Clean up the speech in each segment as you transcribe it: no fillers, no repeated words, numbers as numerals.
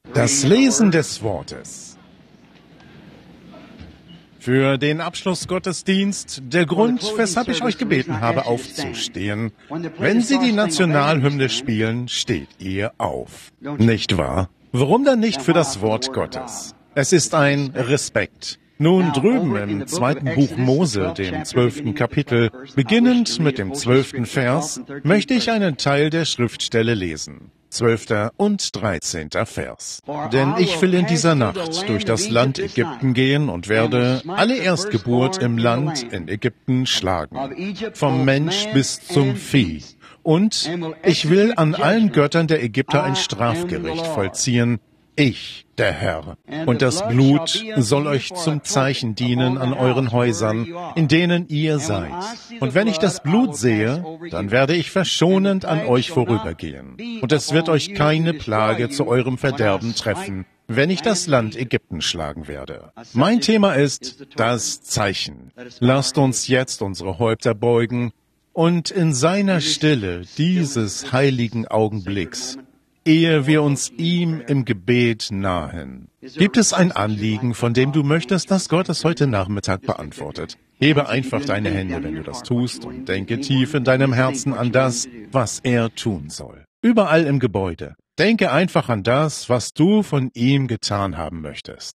Das Lesen des Wortes. Für den Abschlussgottesdienst der Grund, weshalb ich euch gebeten habe, aufzustehen. Wenn Sie die Nationalhymne spielen, steht ihr auf. Nicht wahr? Warum dann nicht für das Wort Gottes? Es ist ein Respekt. Nun drüben im 2. Buch Mose, dem 12. Kapitel, beginnend mit dem 12. Vers, möchte ich einen Teil der Schriftstelle lesen. 12. und 13. Vers. Denn ich will in dieser Nacht durch das Land Ägypten gehen und werde alle Erstgeburt im Land in Ägypten schlagen, vom Mensch bis zum Vieh. Und ich will an allen Göttern der Ägypter ein Strafgericht vollziehen, ich, der Herr. Und das Blut soll euch zum Zeichen dienen an euren Häusern, in denen ihr seid. Und wenn ich das Blut sehe, dann werde ich verschonend an euch vorübergehen. Und es wird euch keine Plage zu eurem Verderben treffen, wenn ich das Land Ägypten schlagen werde. Mein Thema ist das Zeichen. Lasst uns jetzt unsere Häupter beugen und in seiner Stille dieses heiligen Augenblicks, ehe wir uns ihm im Gebet nahen. Gibt es ein Anliegen, von dem du möchtest, dass Gott es heute Nachmittag beantwortet? Hebe einfach deine Hände, wenn du das tust, und denke tief in deinem Herzen an das, was er tun soll. Überall im Gebäude. Denke einfach an das, was du von ihm getan haben möchtest.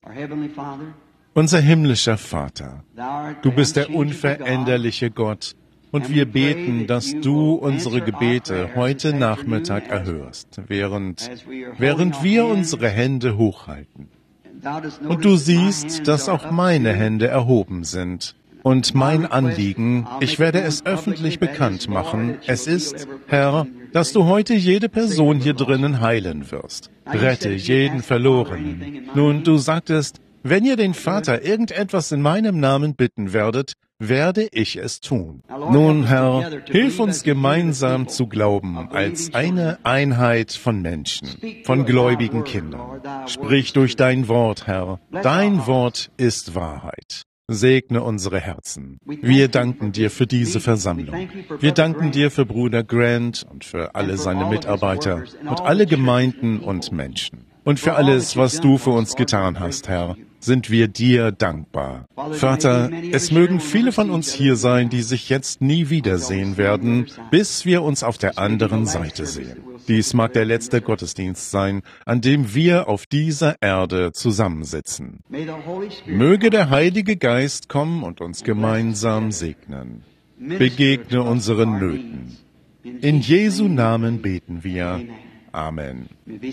Unser himmlischer Vater, du bist der unveränderliche Gott, und wir beten, dass du unsere Gebete heute Nachmittag erhörst, während wir unsere Hände hochhalten. Und du siehst, dass auch meine Hände erhoben sind. Und mein Anliegen, ich werde es öffentlich bekannt machen, es ist, Herr, dass du heute jede Person hier drinnen heilen wirst. Rette jeden Verlorenen. Nun, du sagtest, wenn ihr den Vater irgendetwas in meinem Namen bitten werdet, werde ich es tun. Nun, Herr, hilf uns gemeinsam zu glauben als eine Einheit von Menschen, von gläubigen Kindern. Sprich durch dein Wort, Herr. Dein Wort ist Wahrheit. Segne unsere Herzen. Wir danken dir für diese Versammlung. Wir danken dir für Bruder Grant und für alle seine Mitarbeiter und alle Gemeinden und Menschen. Und für alles, was du für uns getan hast, Herr, sind wir dir dankbar. Vater, es mögen viele von uns hier sein, die sich jetzt nie wiedersehen werden, bis wir uns auf der anderen Seite sehen. Dies mag der letzte Gottesdienst sein, an dem wir auf dieser Erde zusammensitzen. Möge der Heilige Geist kommen und uns gemeinsam segnen. Begegne unseren Nöten. In Jesu Namen beten wir. Amen.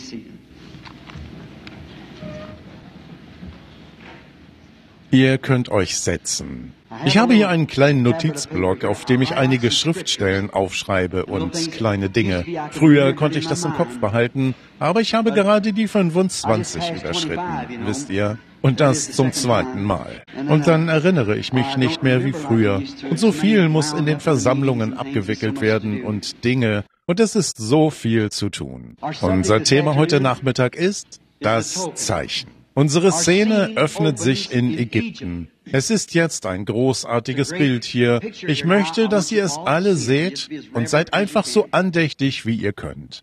Ihr könnt euch setzen. Ich habe hier einen kleinen Notizblock, auf dem ich einige Schriftstellen aufschreibe und kleine Dinge. Früher konnte ich das im Kopf behalten, aber ich habe gerade die 25 überschritten, wisst ihr? Und das zum 2. Mal. Und dann erinnere ich mich nicht mehr wie früher. Und so viel muss in den Versammlungen abgewickelt werden und Dinge. Und es ist so viel zu tun. Unser Thema heute Nachmittag ist das Zeichen. Unsere Szene öffnet sich in Ägypten. Es ist jetzt ein großartiges Bild hier. Ich möchte, dass ihr es alle seht und seid einfach so andächtig, wie ihr könnt.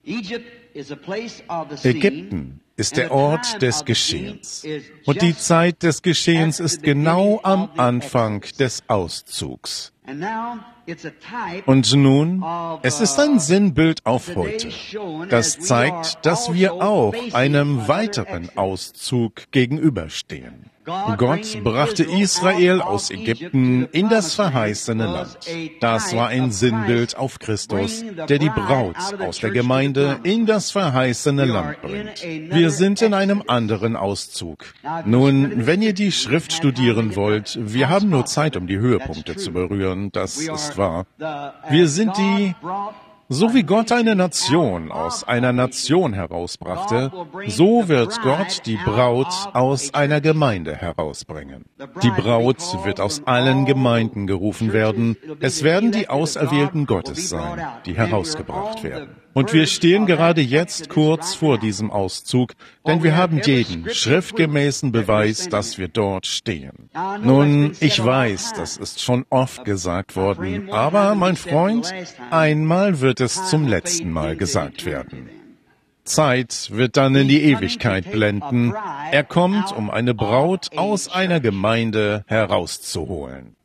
Ägypten ist der Ort des Geschehens. Und die Zeit des Geschehens ist genau am Anfang des Auszugs. Und nun, es ist ein Sinnbild auf heute. Das zeigt, dass wir auch einem weiteren Auszug gegenüberstehen. Gott brachte Israel aus Ägypten in das verheißene Land. Das war ein Sinnbild auf Christus, der die Braut aus der Gemeinde in das verheißene Land bringt. Wir sind in einem anderen Auszug. Nun, wenn ihr die Schrift studieren wollt, wir haben nur Zeit, um die Höhepunkte zu berühren, das ist wahr. Wir sind so wie Gott eine Nation aus einer Nation herausbrachte, so wird Gott die Braut aus einer Gemeinde herausbringen. Die Braut wird aus allen Gemeinden gerufen werden. Es werden die Auserwählten Gottes sein, die herausgebracht werden. Und wir stehen gerade jetzt kurz vor diesem Auszug, denn wir haben jeden schriftgemäßen Beweis, dass wir dort stehen. Nun, ich weiß, das ist schon oft gesagt worden, aber mein Freund, einmal wird es zum letzten Mal gesagt werden. Zeit wird dann in die Ewigkeit blenden. Er kommt, um eine Braut aus einer Gemeinde herauszuholen.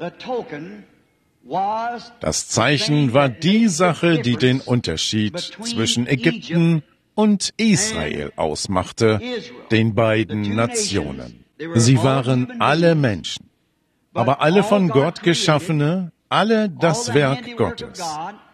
Das Zeichen war die Sache, die den Unterschied zwischen Ägypten und Israel ausmachte, den beiden Nationen. Sie waren alle Menschen, aber alle von Gott geschaffene, alle das Werk Gottes.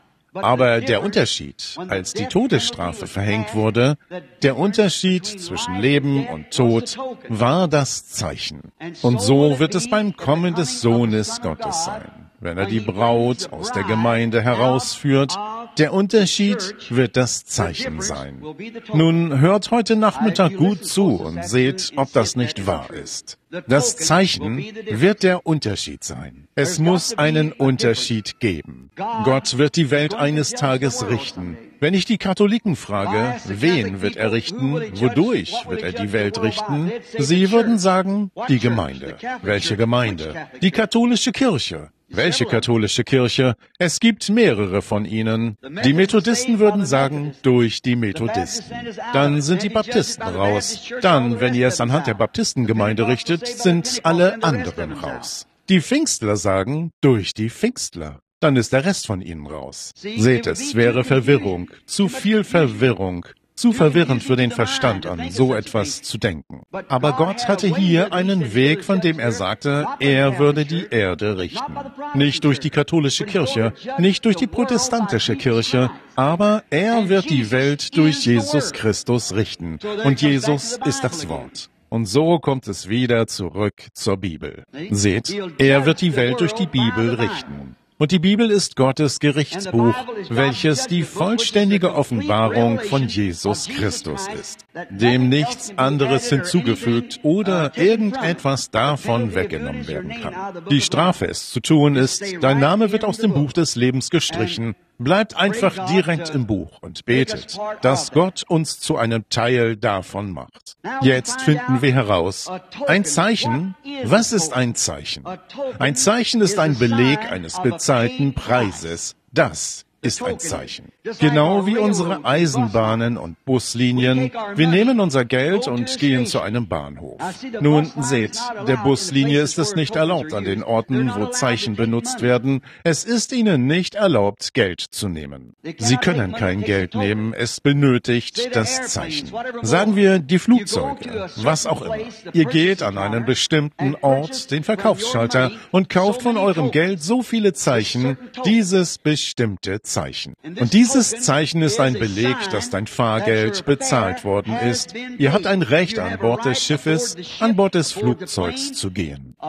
Aber der Unterschied, als die Todesstrafe verhängt wurde, der Unterschied zwischen Leben und Tod, war das Zeichen. Und so wird es beim Kommen des Sohnes Gottes sein, wenn er die Braut aus der Gemeinde herausführt. Der Unterschied wird das Zeichen sein. Nun hört heute Nachmittag gut zu und seht, ob das nicht wahr ist. Das Zeichen wird der Unterschied sein. Es muss einen Unterschied geben. Gott wird die Welt eines Tages richten. Wenn ich die Katholiken frage, wen wird er richten, wodurch wird er die Welt richten, sie würden sagen, die Gemeinde. Welche Gemeinde? Die katholische Kirche. Welche katholische Kirche? Es gibt mehrere von ihnen. Die Methodisten würden sagen, durch die Methodisten. Dann sind die Baptisten raus. Dann, wenn ihr es anhand der Baptistengemeinde richtet, sind alle anderen raus. Die Pfingstler sagen, durch die Pfingstler. Dann ist der Rest von ihnen raus. Seht, es wäre Verwirrung, zu viel Verwirrung. Zu verwirrend für den Verstand, an so etwas zu denken. Aber Gott hatte hier einen Weg, von dem er sagte, er würde die Erde richten. Nicht durch die katholische Kirche, nicht durch die protestantische Kirche, aber er wird die Welt durch Jesus Christus richten. Und Jesus ist das Wort. Und so kommt es wieder zurück zur Bibel. Seht, er wird die Welt durch die Bibel richten. Und die Bibel ist Gottes Gerichtsbuch, welches die vollständige Offenbarung von Jesus Christus ist, dem nichts anderes hinzugefügt oder irgendetwas davon weggenommen werden kann. Die Strafe, es zu tun, ist, dein Name wird aus dem Buch des Lebens gestrichen. Bleibt einfach direkt im Buch und betet, dass Gott uns zu einem Teil davon macht. Jetzt finden wir heraus, ein Zeichen, was ist ein Zeichen? Ein Zeichen ist ein Beleg eines bezahlten Preises. Das ist ein Zeichen. Genau wie unsere Eisenbahnen und Buslinien. Wir nehmen unser Geld und gehen zu einem Bahnhof. Nun seht, der Buslinie ist es nicht erlaubt an den Orten, wo Zeichen benutzt werden. Es ist ihnen nicht erlaubt, Geld zu nehmen. Sie können kein Geld nehmen, es benötigt das Zeichen. Sagen wir die Flugzeuge, was auch immer. Ihr geht an einen bestimmten Ort, den Verkaufsschalter, und kauft von eurem Geld so viele Zeichen, dieses bestimmte Zeichen. Und dieses Zeichen ist ein Beleg, dass dein Fahrgeld bezahlt worden ist. Ihr habt ein Recht, an Bord des Schiffes, an Bord des Flugzeugs zu gehen.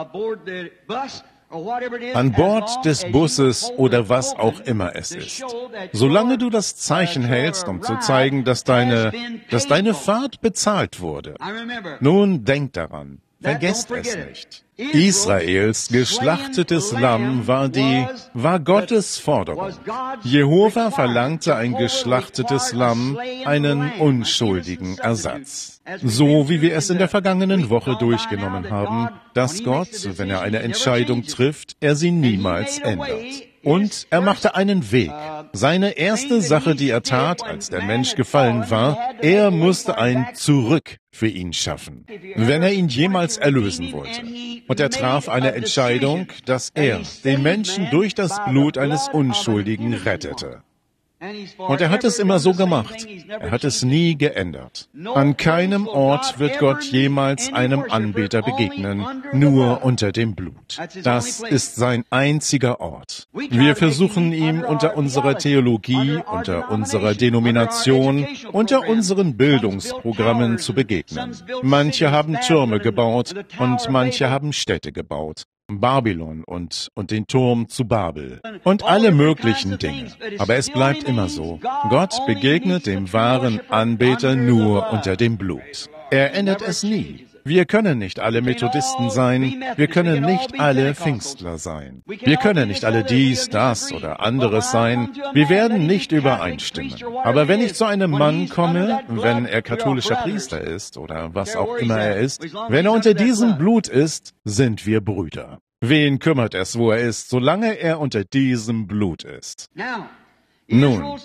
An Bord des Busses oder was auch immer es ist. Solange du das Zeichen hältst, um zu zeigen, dass deine Fahrt bezahlt wurde. Nun denk daran. Vergesst es nicht. Israels geschlachtetes Lamm war Gottes Forderung. Jehova verlangte ein geschlachtetes Lamm, einen unschuldigen Ersatz. So wie wir es in der vergangenen Woche durchgenommen haben, dass Gott, wenn er eine Entscheidung trifft, er sie niemals ändert. Und er machte einen Weg. Seine erste Sache, die er tat, als der Mensch gefallen war, er musste ein Zurück für ihn schaffen, wenn er ihn jemals erlösen wollte. Und er traf eine Entscheidung, dass er den Menschen durch das Blut eines Unschuldigen rettete. Und er hat es immer so gemacht. Er hat es nie geändert. An keinem Ort wird Gott jemals einem Anbeter begegnen, nur unter dem Blut. Das ist sein einziger Ort. Wir versuchen ihm unter unserer Theologie, unter unserer Denomination, unter unseren Bildungsprogrammen zu begegnen. Manche haben Türme gebaut und manche haben Städte gebaut. Babylon und den Turm zu Babel und alle möglichen Dinge. Aber es bleibt immer so. Gott begegnet dem wahren Anbeter nur unter dem Blut. Er ändert es nie. Wir können nicht alle Methodisten sein. Wir können nicht alle Pfingstler sein. Wir können nicht alle dies, das oder anderes sein. Wir werden nicht übereinstimmen. Aber wenn ich zu einem Mann komme, wenn er katholischer Priester ist oder was auch immer er ist, wenn er unter diesem Blut ist, sind wir Brüder. Wen kümmert es, wo er ist, solange er unter diesem Blut ist? Nun,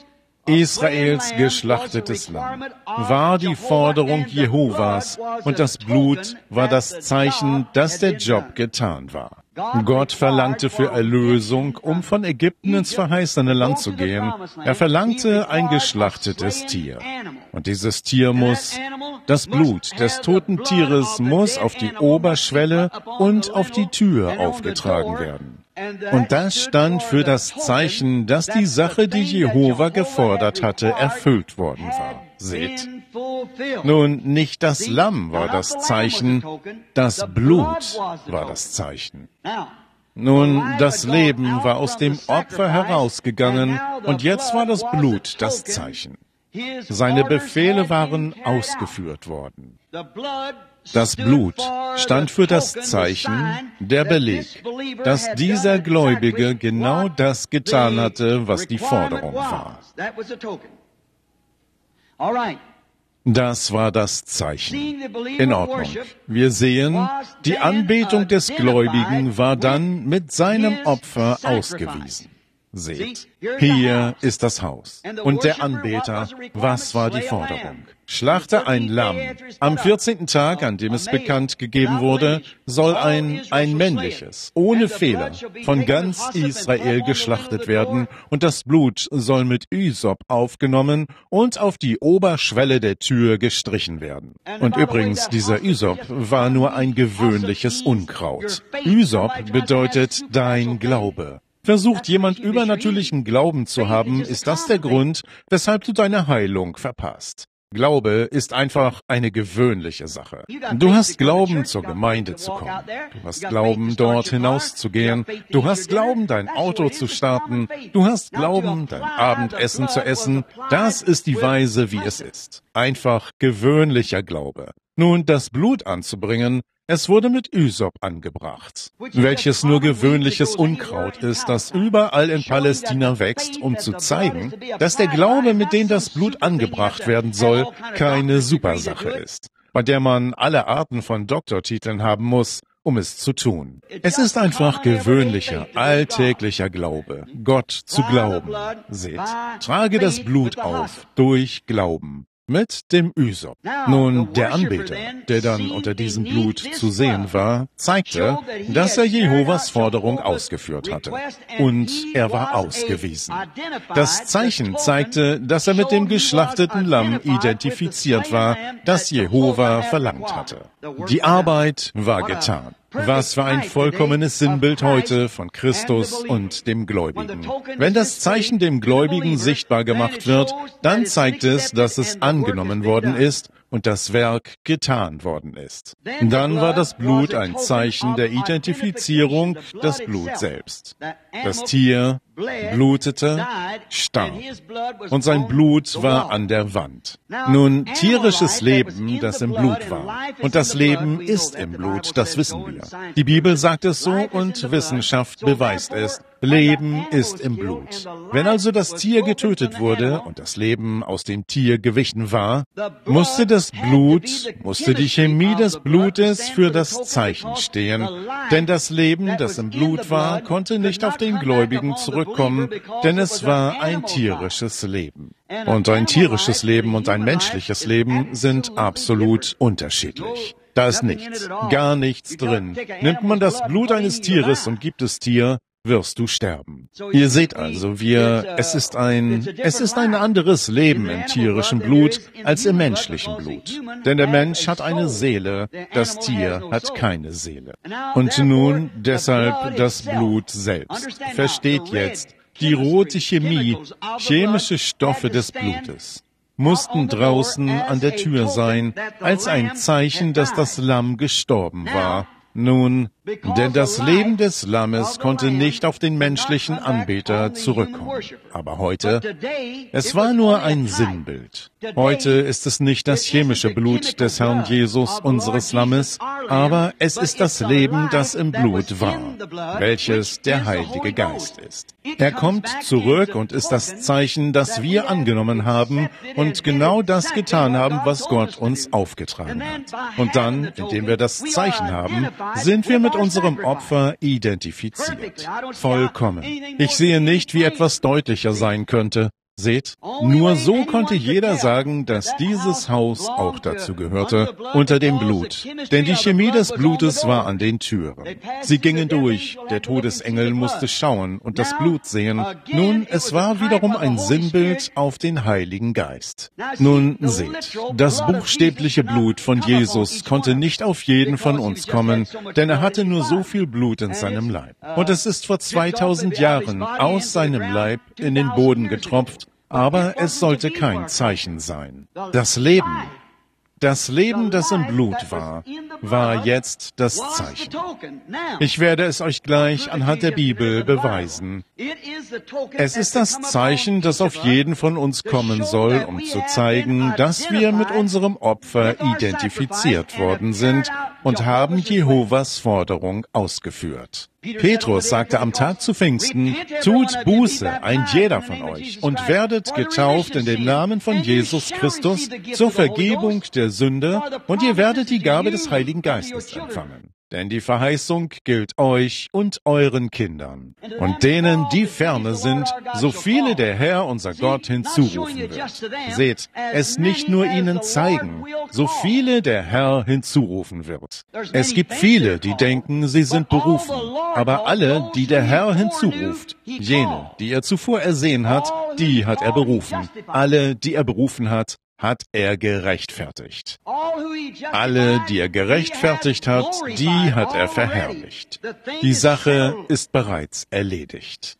Israels geschlachtetes Lamm war die Forderung Jehovas und das Blut war das Zeichen, dass der Job getan war. Gott verlangte für Erlösung, um von Ägypten ins verheißene Land zu gehen. Er verlangte ein geschlachtetes Tier. Und dieses Tier das Blut des toten Tieres muss auf die Oberschwelle und auf die Tür aufgetragen werden. Und das stand für das Zeichen, dass die Sache, die Jehova gefordert hatte, erfüllt worden war. Seht. Nun, nicht das Lamm war das Zeichen, das Blut war das Zeichen. Nun, das Leben war aus dem Opfer herausgegangen und jetzt war das Blut das Zeichen. Seine Befehle waren ausgeführt worden. Das Blut stand für das Zeichen, der Beleg, dass dieser Gläubige genau das getan hatte, was die Forderung war. Das war das Zeichen. In Ordnung. Wir sehen, die Anbetung des Gläubigen war dann mit seinem Opfer ausgewiesen. Seht, hier ist das Haus. Und der Anbeter, was war die Forderung? Schlachte ein Lamm. Am 14. Tag, an dem es bekannt gegeben wurde, soll ein männliches, ohne Fehler, von ganz Israel geschlachtet werden, und das Blut soll mit Ysop aufgenommen und auf die Oberschwelle der Tür gestrichen werden. Und übrigens, dieser Ysop war nur ein gewöhnliches Unkraut. Ysop bedeutet dein Glaube. Versucht jemand übernatürlichen Glauben zu haben, ist das der Grund, weshalb du deine Heilung verpasst. Glaube ist einfach eine gewöhnliche Sache. Du hast Glauben, zur Gemeinde zu kommen. Du hast Glauben, dort hinauszugehen. Du hast Glauben, dein Auto zu starten. Du hast Glauben, dein Abendessen zu essen. Das ist die Weise, wie es ist. Einfach gewöhnlicher Glaube. Nun, das Blut anzubringen, es wurde mit Ysop angebracht, welches nur gewöhnliches Unkraut ist, das überall in Palästina wächst, um zu zeigen, dass der Glaube, mit dem das Blut angebracht werden soll, keine Supersache ist, bei der man alle Arten von Doktortiteln haben muss, um es zu tun. Es ist einfach gewöhnlicher, alltäglicher Glaube, Gott zu glauben. Seht, trage das Blut auf durch Glauben. Mit dem Ysop. Nun, der Anbeter, der dann unter diesem Blut zu sehen war, zeigte, dass er Jehovas Forderung ausgeführt hatte. Und er war ausgewiesen. Das Zeichen zeigte, dass er mit dem geschlachteten Lamm identifiziert war, das Jehova verlangt hatte. Die Arbeit war getan. Was für ein vollkommenes Sinnbild heute von Christus und dem Gläubigen. Wenn das Zeichen dem Gläubigen sichtbar gemacht wird, dann zeigt es, dass es angenommen worden ist und das Werk getan worden ist. Dann war das Blut ein Zeichen der Identifizierung, das Blut selbst. Das Tier blutete, starb. Und sein Blut war an der Wand. Nun, tierisches Leben, das im Blut war. Und das Leben ist im Blut, das wissen wir. Die Bibel sagt es so und Wissenschaft beweist es. Leben ist im Blut. Wenn also das Tier getötet wurde und das Leben aus dem Tier gewichen war, musste die Chemie des Blutes für das Zeichen stehen. Denn das Leben, das im Blut war, konnte nicht auf den Gläubigen zurückkommen, denn es war ein tierisches Leben. Und ein tierisches Leben und ein menschliches Leben sind absolut unterschiedlich. Da ist nichts, gar nichts drin. Nimmt man das Blut eines Tieres und gibt es dir, wirst du sterben. Ihr seht also, es ist ein anderes Leben im tierischen Blut als im menschlichen Blut. Denn der Mensch hat eine Seele, das Tier hat keine Seele. Und nun deshalb das Blut selbst. Versteht jetzt, die rote Chemie, chemische Stoffe des Blutes, mussten draußen an der Tür sein, als ein Zeichen, dass das Lamm gestorben war. Nun, denn das Leben des Lammes konnte nicht auf den menschlichen Anbeter zurückkommen. Aber heute, es war nur ein Sinnbild. Heute ist es nicht das chemische Blut des Herrn Jesus, unseres Lammes, aber es ist das Leben, das im Blut war, welches der Heilige Geist ist. Er kommt zurück und ist das Zeichen, das wir angenommen haben und genau das getan haben, was Gott uns aufgetragen hat. Und dann, indem wir das Zeichen haben, sind wir mit unserem Opfer identifiziert. Vollkommen. Ich sehe nicht, wie etwas deutlicher sein könnte. Seht, nur so konnte jeder sagen, dass dieses Haus auch dazu gehörte, unter dem Blut. Denn die Chemie des Blutes war an den Türen. Sie gingen durch, der Todesengel musste schauen und das Blut sehen. Nun, es war wiederum ein Sinnbild auf den Heiligen Geist. Nun, seht, das buchstäbliche Blut von Jesus konnte nicht auf jeden von uns kommen, denn er hatte nur so viel Blut in seinem Leib. Und es ist vor 2000 Jahren aus seinem Leib in den Boden getropft, aber es sollte kein Zeichen sein. Das Leben, das im Blut war jetzt das Zeichen. Ich werde es euch gleich anhand der Bibel beweisen. Es ist das Zeichen, das auf jeden von uns kommen soll, um zu zeigen, dass wir mit unserem Opfer identifiziert worden sind und haben Jehovas Forderung ausgeführt. Petrus sagte am Tag zu Pfingsten, tut Buße, ein jeder von euch, und werdet getauft in den Namen von Jesus Christus zur Vergebung der Sünde, und ihr werdet die Gabe des Heiligen Geistes empfangen. Denn die Verheißung gilt euch und euren Kindern und denen, die ferne sind, so viele der Herr, unser Gott, hinzurufen wird. Seht, es nicht nur ihnen zeigen, so viele der Herr hinzurufen wird. Es gibt viele, die denken, sie sind berufen, aber alle, die der Herr hinzuruft, jene, die er zuvor ersehen hat, die hat er berufen. Alle, die er berufen hat er gerechtfertigt. Alle, die er gerechtfertigt hat, die hat er verherrlicht. Die Sache ist bereits erledigt.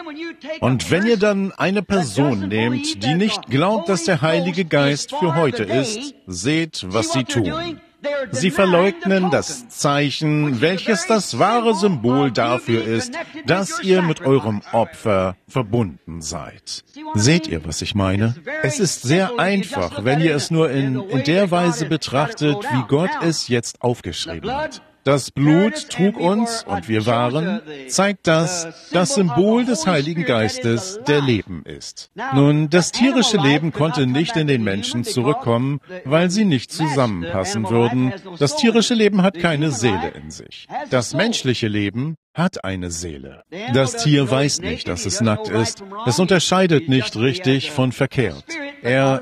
Und wenn ihr dann eine Person nehmt, die nicht glaubt, dass der Heilige Geist für heute ist, seht, was sie tun. Sie verleugnen das Zeichen, welches das wahre Symbol dafür ist, dass ihr mit eurem Opfer verbunden seid. Seht ihr, was ich meine? Es ist sehr einfach, wenn ihr es nur in der Weise betrachtet, wie Gott es jetzt aufgeschrieben hat. Das Blut trug uns und wir waren, zeigt das Symbol des Heiligen Geistes, der Leben ist. Nun, das tierische Leben konnte nicht in den Menschen zurückkommen, weil sie nicht zusammenpassen würden. Das tierische Leben hat keine Seele in sich. Das menschliche Leben hat eine Seele. Das Tier weiß nicht, dass es nackt ist. Es unterscheidet nicht richtig von verkehrt. Er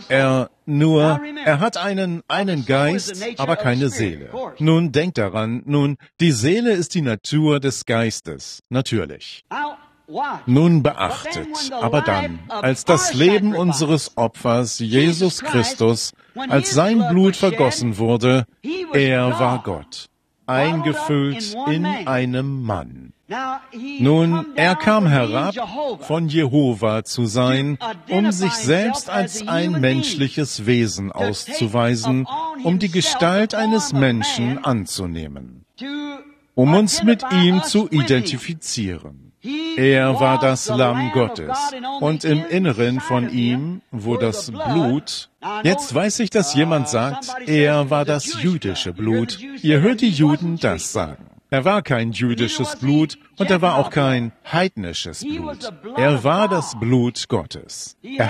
hat einen Geist, aber keine Seele. Nun, denkt daran, die Seele ist die Natur des Geistes, natürlich. Nun beachtet, aber dann, als das Leben unseres Opfers, Jesus Christus, als sein Blut vergossen wurde, er war Gott, eingefüllt in einem Mann. Nun, er kam herab, von Jehova zu sein, um sich selbst als ein menschliches Wesen auszuweisen, um die Gestalt eines Menschen anzunehmen, um uns mit ihm zu identifizieren. Er war das Lamm Gottes, und im Inneren von ihm, wo das Blut, jetzt weiß ich, dass jemand sagt, er war das jüdische Blut. Ihr hört die Juden das sagen. Er war kein jüdisches Blut und er war auch kein heidnisches Blut. Er war das Blut Gottes. Er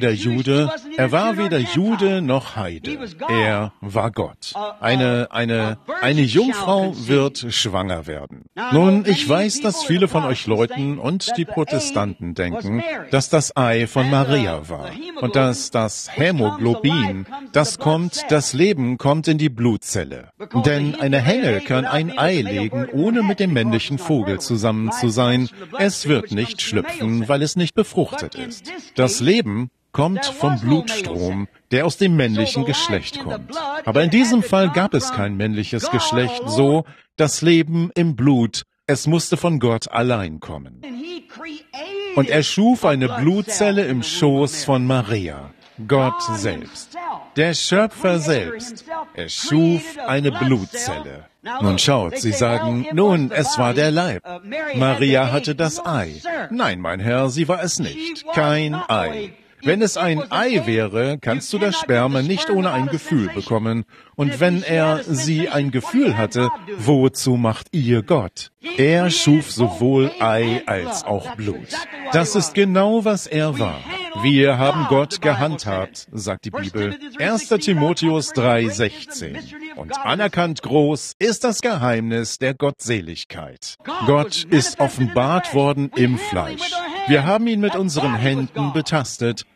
war weder Jude noch Heide. Er war Gott. Eine Jungfrau wird schwanger werden. Nun, ich weiß, dass viele von euch Leuten und die Protestanten denken, dass das Ei von Maria war und dass das Hämoglobin, das Leben kommt in die Blutzelle. Denn eine Henne kann ein Ei legen, ohne mit dem männlichen Vogel zusammen zu sein. Es wird nicht schlüpfen, weil es nicht befruchtet ist. Das Leben kommt vom Blutstrom, der aus dem männlichen Geschlecht kommt. Aber in diesem Fall gab es kein männliches Geschlecht, so das Leben im Blut, es musste von Gott allein kommen. Und er schuf eine Blutzelle im Schoß von Maria, Gott selbst. Der Schöpfer selbst, er schuf eine Blutzelle. Nun schaut, Sie sagen, nun, es war der Leib. Maria hatte das Ei. Nein, mein Herr, sie war es nicht. Kein Ei. Wenn es ein Ei wäre, kannst du das Sperma nicht ohne ein Gefühl bekommen. Und wenn sie ein Gefühl hatte, wozu macht ihr Gott? Er schuf sowohl Ei als auch Blut. Das ist genau, was er war. Wir haben Gott gehandhabt, sagt die Bibel. 1. Timotheus 3,16. Und anerkannt groß ist das Geheimnis der Gottseligkeit. Gott ist offenbart worden im Fleisch. Wir haben ihn mit unseren Händen betastet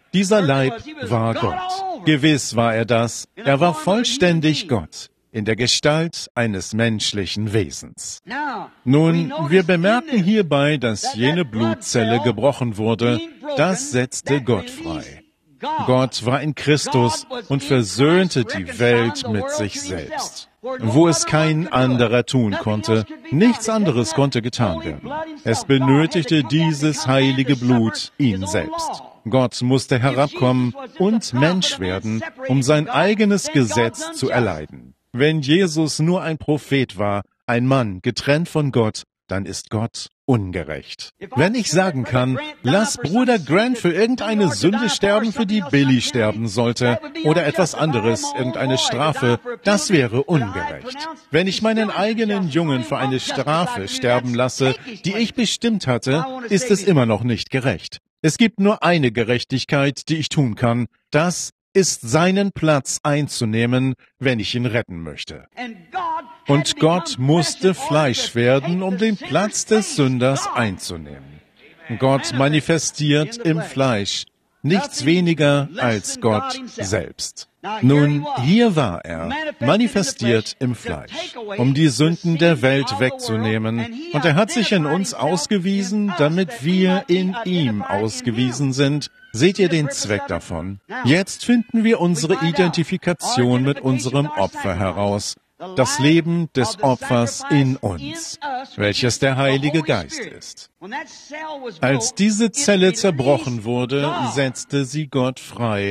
Dieser Leib war Gott. Gewiss war er das. Er war vollständig Gott in der Gestalt eines menschlichen Wesens. Nun, wir bemerken hierbei, dass jene Blutzelle gebrochen wurde. Das setzte Gott frei. Gott war in Christus und versöhnte die Welt mit sich selbst, wo es kein anderer tun konnte. Nichts anderes konnte getan werden. Es benötigte dieses heilige Blut ihn selbst. Gott musste herabkommen und Mensch werden, um sein eigenes Gesetz zu erleiden. Wenn Jesus nur ein Prophet war, ein Mann getrennt von Gott, dann ist Gott ungerecht. Wenn ich sagen kann, lass Bruder Grant für irgendeine Sünde sterben, für die Billy sterben sollte, oder etwas anderes, irgendeine Strafe, das wäre ungerecht. Wenn ich meinen eigenen Jungen für eine Strafe sterben lasse, die ich bestimmt hatte, ist es immer noch nicht gerecht. Es gibt nur eine Gerechtigkeit, die ich tun kann. Das ist seinen Platz einzunehmen, wenn ich ihn retten möchte. Und Gott musste Fleisch werden, um den Platz des Sünders einzunehmen. Gott manifestiert im Fleisch, nichts weniger als Gott selbst. Nun, hier war er, manifestiert im Fleisch, um die Sünden der Welt wegzunehmen. Und er hat sich in uns ausgewiesen, damit wir in ihm ausgewiesen sind. Seht ihr den Zweck davon? Jetzt finden wir unsere Identifikation mit unserem Opfer heraus. Das Leben des Opfers in uns, welches der Heilige Geist ist. Als diese Zelle zerbrochen wurde, setzte sie Gott frei,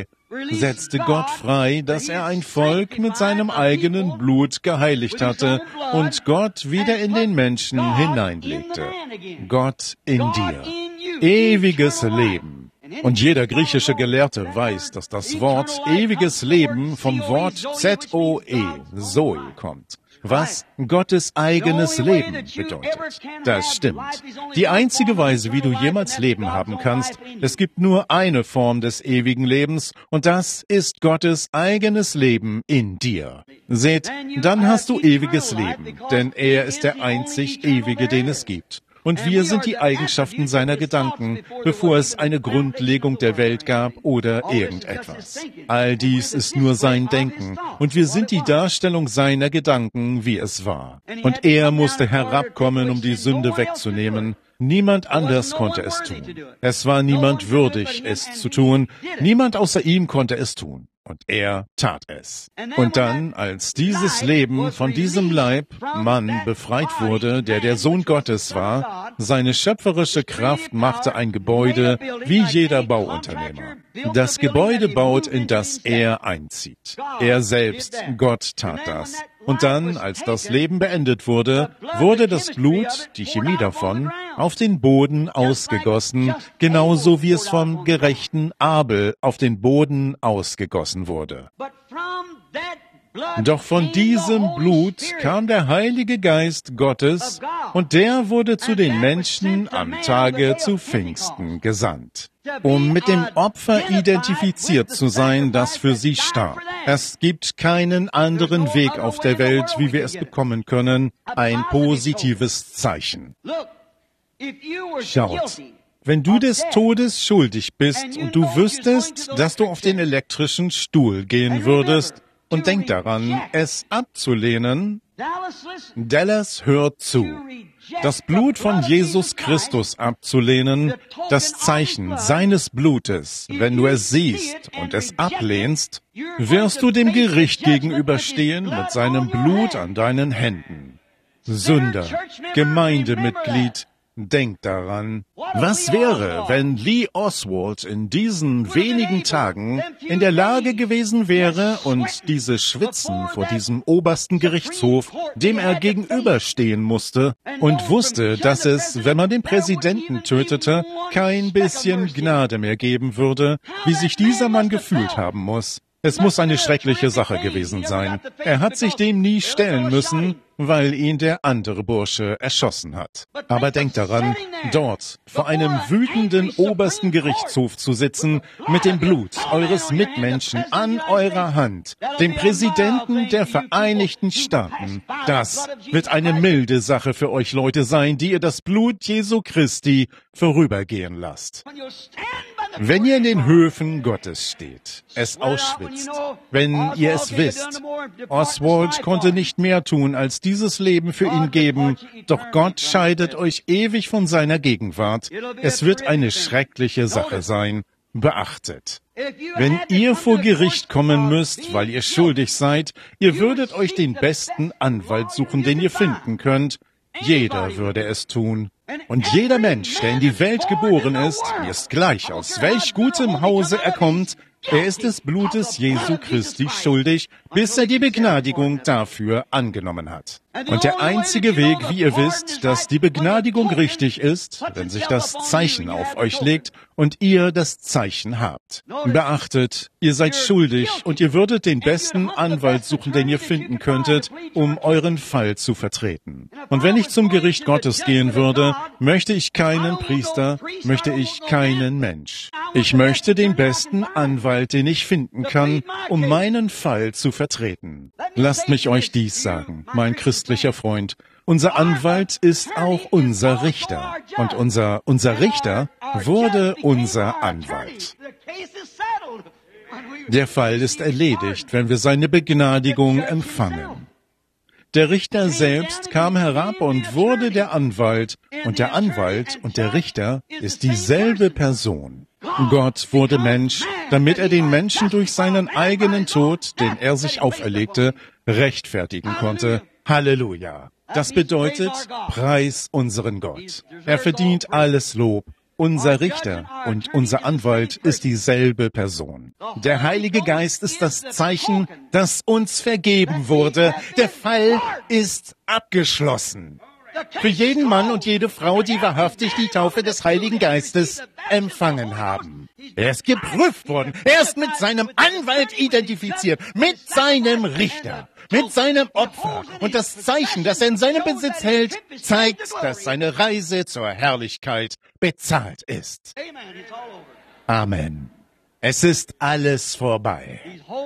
dass er ein Volk mit seinem eigenen Blut geheiligt hatte und Gott wieder in den Menschen hineinlegte. Gott in dir. Ewiges Leben. Und jeder griechische Gelehrte weiß, dass das Wort ewiges Leben vom Wort Z-O-E, Zoe, kommt, was Gottes eigenes Leben bedeutet. Das stimmt. Die einzige Weise, wie du jemals Leben haben kannst, es gibt nur eine Form des ewigen Lebens, und das ist Gottes eigenes Leben in dir. Seht, dann hast du ewiges Leben, denn er ist der einzig Ewige, den es gibt. Und wir sind die Eigenschaften seiner Gedanken, bevor es eine Grundlegung der Welt gab oder irgendetwas. All dies ist nur sein Denken, und wir sind die Darstellung seiner Gedanken, wie es war. Und er musste herabkommen, um die Sünde wegzunehmen. Niemand anders konnte es tun. Es war niemand würdig, es zu tun. Niemand außer ihm konnte es tun. Und er tat es. Und dann, als dieses Leben von diesem Leib, Mann, befreit wurde, der Sohn Gottes war, seine schöpferische Kraft machte ein Gebäude wie jeder Bauunternehmer. Das Gebäude baut, in das er einzieht. Er selbst, Gott, tat das. Und dann, als das Leben beendet wurde, wurde das Blut, die Chemie davon, auf den Boden ausgegossen, genauso wie es vom gerechten Abel auf den Boden ausgegossen wurde. Doch von diesem Blut kam der Heilige Geist Gottes, und der wurde zu den Menschen am Tage zu Pfingsten gesandt, um mit dem Opfer identifiziert zu sein, das für sie starb. Es gibt keinen anderen Weg auf der Welt, wie wir es bekommen können, ein positives Zeichen. Schaut, wenn du des Todes schuldig bist und du wüsstest, dass du auf den elektrischen Stuhl gehen würdest, und denk daran, es abzulehnen. Dallas, hört zu. Das Blut von Jesus Christus abzulehnen, das Zeichen seines Blutes, wenn du es siehst und es ablehnst, wirst du dem Gericht gegenüberstehen mit seinem Blut an deinen Händen. Sünder, Gemeindemitglied, denk daran, was wäre, wenn Lee Oswald in diesen wenigen Tagen in der Lage gewesen wäre und dieses Schwitzen vor diesem obersten Gerichtshof, dem er gegenüberstehen musste, und wusste, dass es, wenn man den Präsidenten tötete, kein bisschen Gnade mehr geben würde, wie sich dieser Mann gefühlt haben muss. Es muss eine schreckliche Sache gewesen sein. Er hat sich dem nie stellen müssen, weil ihn der andere Bursche erschossen hat. Aber denkt daran, dort vor einem wütenden obersten Gerichtshof zu sitzen, mit dem Blut eures Mitmenschen an eurer Hand, dem Präsidenten der Vereinigten Staaten. Das wird eine milde Sache für euch Leute sein, die ihr das Blut Jesu Christi vorübergehen lasst. Wenn ihr in den Höfen Gottes steht, es ausschwitzt, wenn ihr es wisst, Oswald konnte nicht mehr tun, als dieses Leben für ihn geben, doch Gott scheidet euch ewig von seiner Gegenwart. Es wird eine schreckliche Sache sein. Beachtet. Wenn ihr vor Gericht kommen müsst, weil ihr schuldig seid, ihr würdet euch den besten Anwalt suchen, den ihr finden könnt. Jeder würde es tun. Und jeder Mensch, der in die Welt geboren ist, mir ist gleich, aus welch gutem Hause er kommt, er ist des Blutes Jesu Christi schuldig, bis er die Begnadigung dafür angenommen hat. Und der einzige Weg, wie ihr wisst, dass die Begnadigung richtig ist, wenn sich das Zeichen auf euch legt und ihr das Zeichen habt. Beachtet, ihr seid schuldig und ihr würdet den besten Anwalt suchen, den ihr finden könntet, um euren Fall zu vertreten. Und wenn ich zum Gericht Gottes gehen würde, möchte ich keinen Priester, möchte ich keinen Mensch. Ich möchte den besten Anwalt, den ich finden kann, um meinen Fall zu vertreten. Lasst mich euch dies sagen, mein christlicher Freund. Unser Anwalt ist auch unser Richter. Und unser Richter wurde unser Anwalt. Der Fall ist erledigt, wenn wir seine Begnadigung empfangen. Der Richter selbst kam herab und wurde der Anwalt. Und der Anwalt und der Richter ist dieselbe Person. Gott wurde Mensch, damit er den Menschen durch seinen eigenen Tod, den er sich auferlegte, rechtfertigen konnte. Halleluja! Das bedeutet, preis unseren Gott. Er verdient alles Lob. Unser Richter und unser Anwalt ist dieselbe Person. Der Heilige Geist ist das Zeichen, das uns vergeben wurde. Der Fall ist abgeschlossen. Für jeden Mann und jede Frau, die wahrhaftig die Taufe des Heiligen Geistes empfangen haben. Er ist geprüft worden. Er ist mit seinem Anwalt identifiziert, mit seinem Richter, mit seinem Opfer. Und das Zeichen, das er in seinem Besitz hält, zeigt, dass seine Reise zur Herrlichkeit bezahlt ist. Amen. Es ist alles vorbei.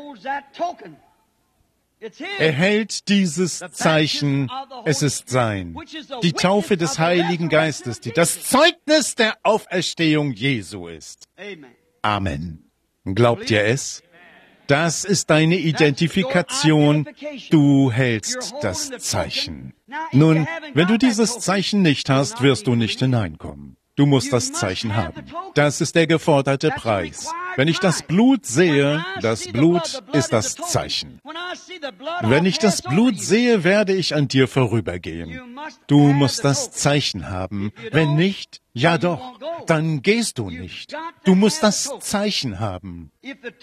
Er hält dieses Zeichen, es ist sein, die Taufe des Heiligen Geistes, die das Zeugnis der Auferstehung Jesu ist. Amen. Glaubt ihr es? Das ist deine Identifikation. Du hältst das Zeichen. Nun, wenn du dieses Zeichen nicht hast, wirst du nicht hineinkommen. Du musst das Zeichen haben. Das ist der geforderte Preis. Wenn ich das Blut sehe, das Blut ist das Zeichen. Wenn ich das Blut sehe, werde ich an dir vorübergehen. Du musst das Zeichen haben. Wenn nicht, ja doch, dann gehst du nicht. Du musst das Zeichen haben.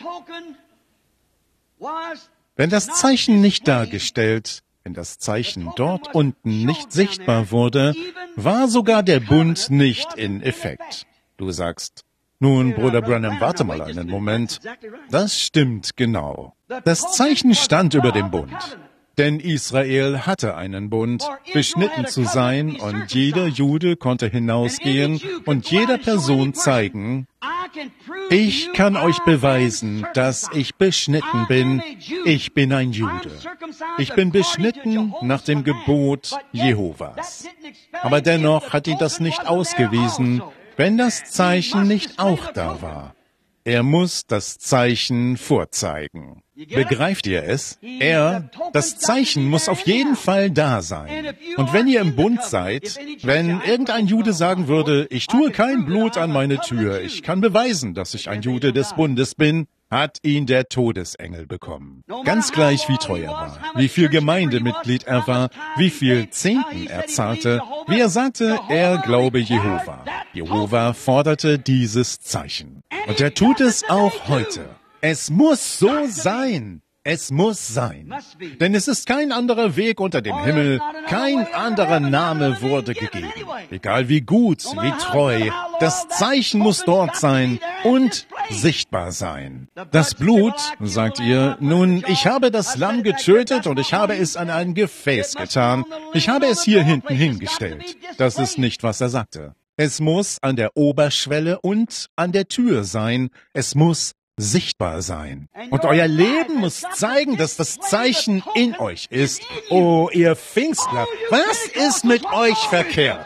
Wenn das Zeichen nicht dargestellt, wenn das Zeichen dort unten nicht sichtbar wurde, war sogar der Bund nicht in Effekt. Du sagst, nun, Bruder Branham, warte mal einen Moment. Das stimmt genau. Das Zeichen stand über dem Bund. Denn Israel hatte einen Bund, beschnitten zu sein, und jeder Jude konnte hinausgehen und jeder Person zeigen, ich kann euch beweisen, dass ich beschnitten bin. Ich bin ein Jude. Ich bin beschnitten nach dem Gebot Jehovas. Aber dennoch hat ihn das nicht ausgewiesen, wenn das Zeichen nicht auch da war. Er muss das Zeichen vorzeigen. Begreift ihr es? Das Zeichen muss auf jeden Fall da sein. Und wenn ihr im Bund seid, wenn irgendein Jude sagen würde, ich tue kein Blut an meine Tür, ich kann beweisen, dass ich ein Jude des Bundes bin, hat ihn der Todesengel bekommen. Ganz gleich, wie treu er war, wie viel Gemeindemitglied er war, wie viel Zehnten er zahlte, wie er sagte, er glaube Jehova. Jehova forderte dieses Zeichen. Und er tut es auch heute. Es muss so sein. Es muss sein. Denn es ist kein anderer Weg unter dem Himmel, kein anderer Name wurde gegeben. Egal wie gut, wie treu, das Zeichen muss dort sein und sichtbar sein. Das Blut, sagt ihr, nun, ich habe das Lamm getötet und ich habe es an ein Gefäß getan. Ich habe es hier hinten hingestellt. Das ist nicht, was er sagte. Es muss an der Oberschwelle und an der Tür sein. Es muss sichtbar sein. Und euer Leben muss zeigen, dass das Zeichen in euch ist. Oh, ihr Pfingstler, was ist mit euch verkehrt?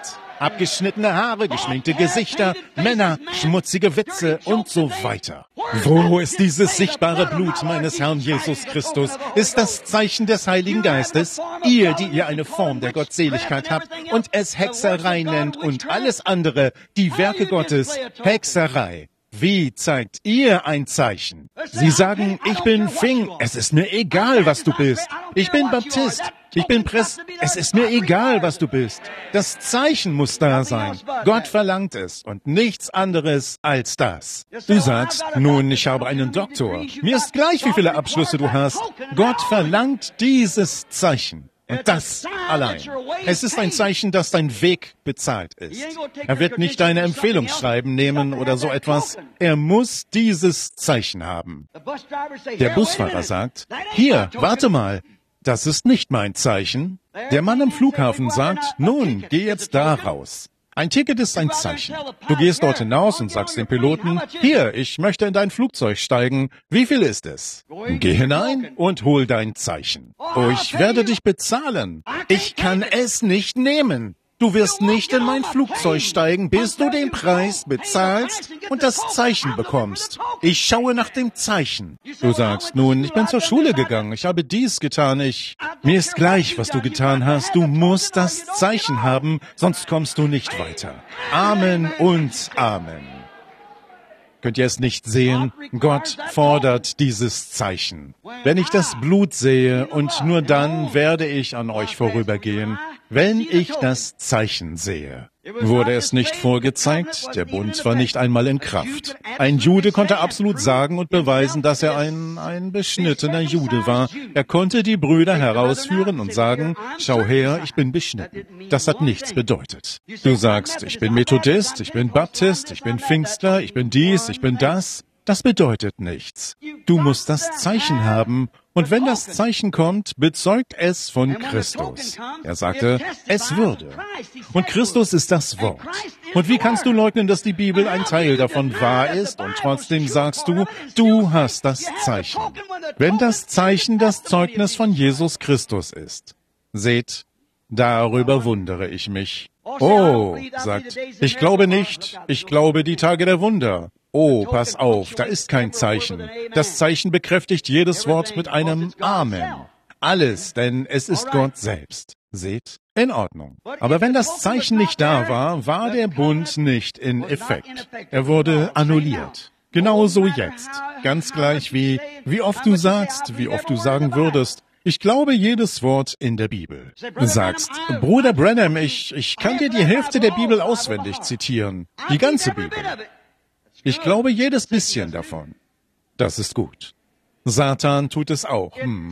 Abgeschnittene Haare, geschminkte Gesichter, Männer, schmutzige Witze und so weiter. Wo ist dieses sichtbare Blut meines Herrn Jesus Christus? Ist das Zeichen des Heiligen Geistes? Ihr, die ihr eine Form der Gottseligkeit habt und es Hexerei nennt und alles andere, die Werke Gottes, Hexerei. Wie zeigt ihr ein Zeichen? Sie sagen, ich bin Fing, es ist mir egal, was du bist. Ich bin Baptist, ich bin es ist mir egal, was du bist. Das Zeichen muss da sein. Gott verlangt es und nichts anderes als das. Du sagst, nun, ich habe einen Doktor. Mir ist gleich, wie viele Abschlüsse du hast. Gott verlangt dieses Zeichen. Und das allein. Es ist ein Zeichen, dass dein Weg bezahlt ist. Er wird nicht deine Empfehlungsschreiben nehmen oder so etwas. Er muss dieses Zeichen haben. Der Busfahrer sagt, hier, warte mal, das ist nicht mein Zeichen. Der Mann am Flughafen sagt, nun, geh jetzt da raus. Ein Ticket ist ein Zeichen. Du gehst dort hinaus und sagst dem Piloten, hier, ich möchte in dein Flugzeug steigen. Wie viel ist es? Geh hinein und hol dein Zeichen. Oh, ich werde dich bezahlen. Ich kann es nicht nehmen. Du wirst nicht in mein Flugzeug steigen, bis du den Preis bezahlst und das Zeichen bekommst. Ich schaue nach dem Zeichen. Du sagst, nun, ich bin zur Schule gegangen, ich habe dies getan, mir ist gleich, was du getan hast. Du musst das Zeichen haben, sonst kommst du nicht weiter. Amen und Amen. Könnt ihr es nicht sehen? Gott fordert dieses Zeichen. Wenn ich das Blut sehe und nur dann werde ich an euch vorübergehen, wenn ich das Zeichen sehe. Wurde es nicht vorgezeigt? Der Bund war nicht einmal in Kraft. Ein Jude konnte absolut sagen und beweisen, dass er ein beschnittener Jude war. Er konnte die Brüder herausführen und sagen, schau her, ich bin beschnitten. Das hat nichts bedeutet. Du sagst, ich bin Methodist, ich bin Baptist, ich bin Pfingstler, ich bin dies, ich bin das. Das bedeutet nichts. Du musst das Zeichen haben. Und wenn das Zeichen kommt, bezeugt es von Christus. Er sagte, es würde. Und Christus ist das Wort. Und wie kannst du leugnen, dass die Bibel ein Teil davon wahr ist und trotzdem sagst du, du hast das Zeichen. Wenn das Zeichen das Zeugnis von Jesus Christus ist. Seht, darüber wundere ich mich. Oh, sagt, ich glaube nicht, ich glaube die Tage der Wunder. Oh, pass auf, da ist kein Zeichen. Das Zeichen bekräftigt jedes Wort mit einem Amen. Alles, denn es ist Gott selbst. Seht? In Ordnung. Aber wenn das Zeichen nicht da war, war der Bund nicht in Effekt. Er wurde annulliert. Genauso jetzt. Ganz gleich wie oft du sagst, wie oft du sagen würdest, ich glaube jedes Wort in der Bibel. Du sagst, Bruder Branham, ich kann dir die Hälfte der Bibel auswendig zitieren. Die ganze Bibel. Ich glaube jedes bisschen davon. Das ist gut. Satan tut es auch.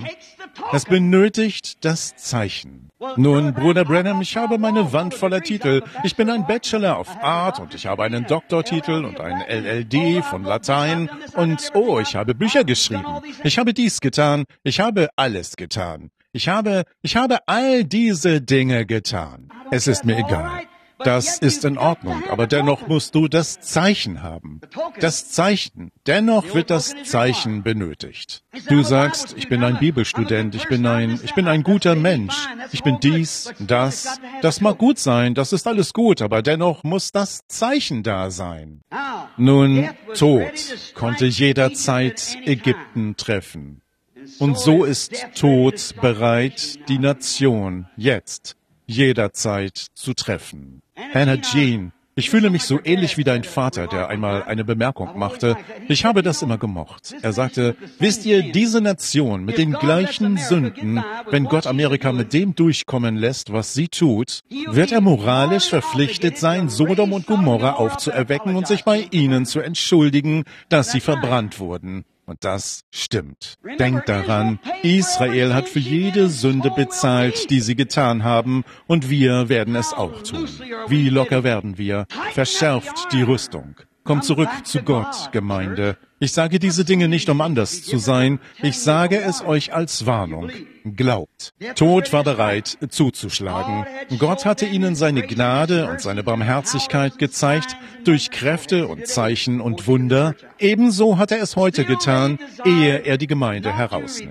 Es benötigt das Zeichen. Nun, Bruder Branham, ich habe meine Wand voller Titel. Ich bin ein Bachelor of Art und ich habe einen Doktortitel und ein LLD von Latein und ich habe Bücher geschrieben. Ich habe dies getan. Ich habe alles getan. Ich habe all diese Dinge getan. Es ist mir egal. Das ist in Ordnung, aber dennoch musst du das Zeichen haben. Das Zeichen. Dennoch wird das Zeichen benötigt. Du sagst, ich bin ein Bibelstudent, ich bin ein guter Mensch, ich bin dies, das. Das mag gut sein, das ist alles gut, aber dennoch muss das Zeichen da sein. Nun, Tod konnte jederzeit Ägypten treffen. Und so ist Tod bereit, die Nation jetzt jederzeit zu treffen. Hannah Jean, ich fühle mich so ähnlich wie dein Vater, der einmal eine Bemerkung machte. Ich habe das immer gemocht. Er sagte, wisst ihr, diese Nation mit den gleichen Sünden, wenn Gott Amerika mit dem durchkommen lässt, was sie tut, wird er moralisch verpflichtet sein, Sodom und Gomorra aufzuerwecken und sich bei ihnen zu entschuldigen, dass sie verbrannt wurden. Und das stimmt. Denkt daran, Israel hat für jede Sünde bezahlt, die sie getan haben, und wir werden es auch tun. Wie locker werden wir? Verschärft die Rüstung. Kommt zurück zu Gott, Gemeinde. Ich sage diese Dinge nicht, um anders zu sein. Ich sage es euch als Warnung. Glaubt. Tod war bereit, zuzuschlagen. Gott hatte ihnen seine Gnade und seine Barmherzigkeit gezeigt, durch Kräfte und Zeichen und Wunder. Ebenso hat er es heute getan, ehe er die Gemeinde herausnimmt.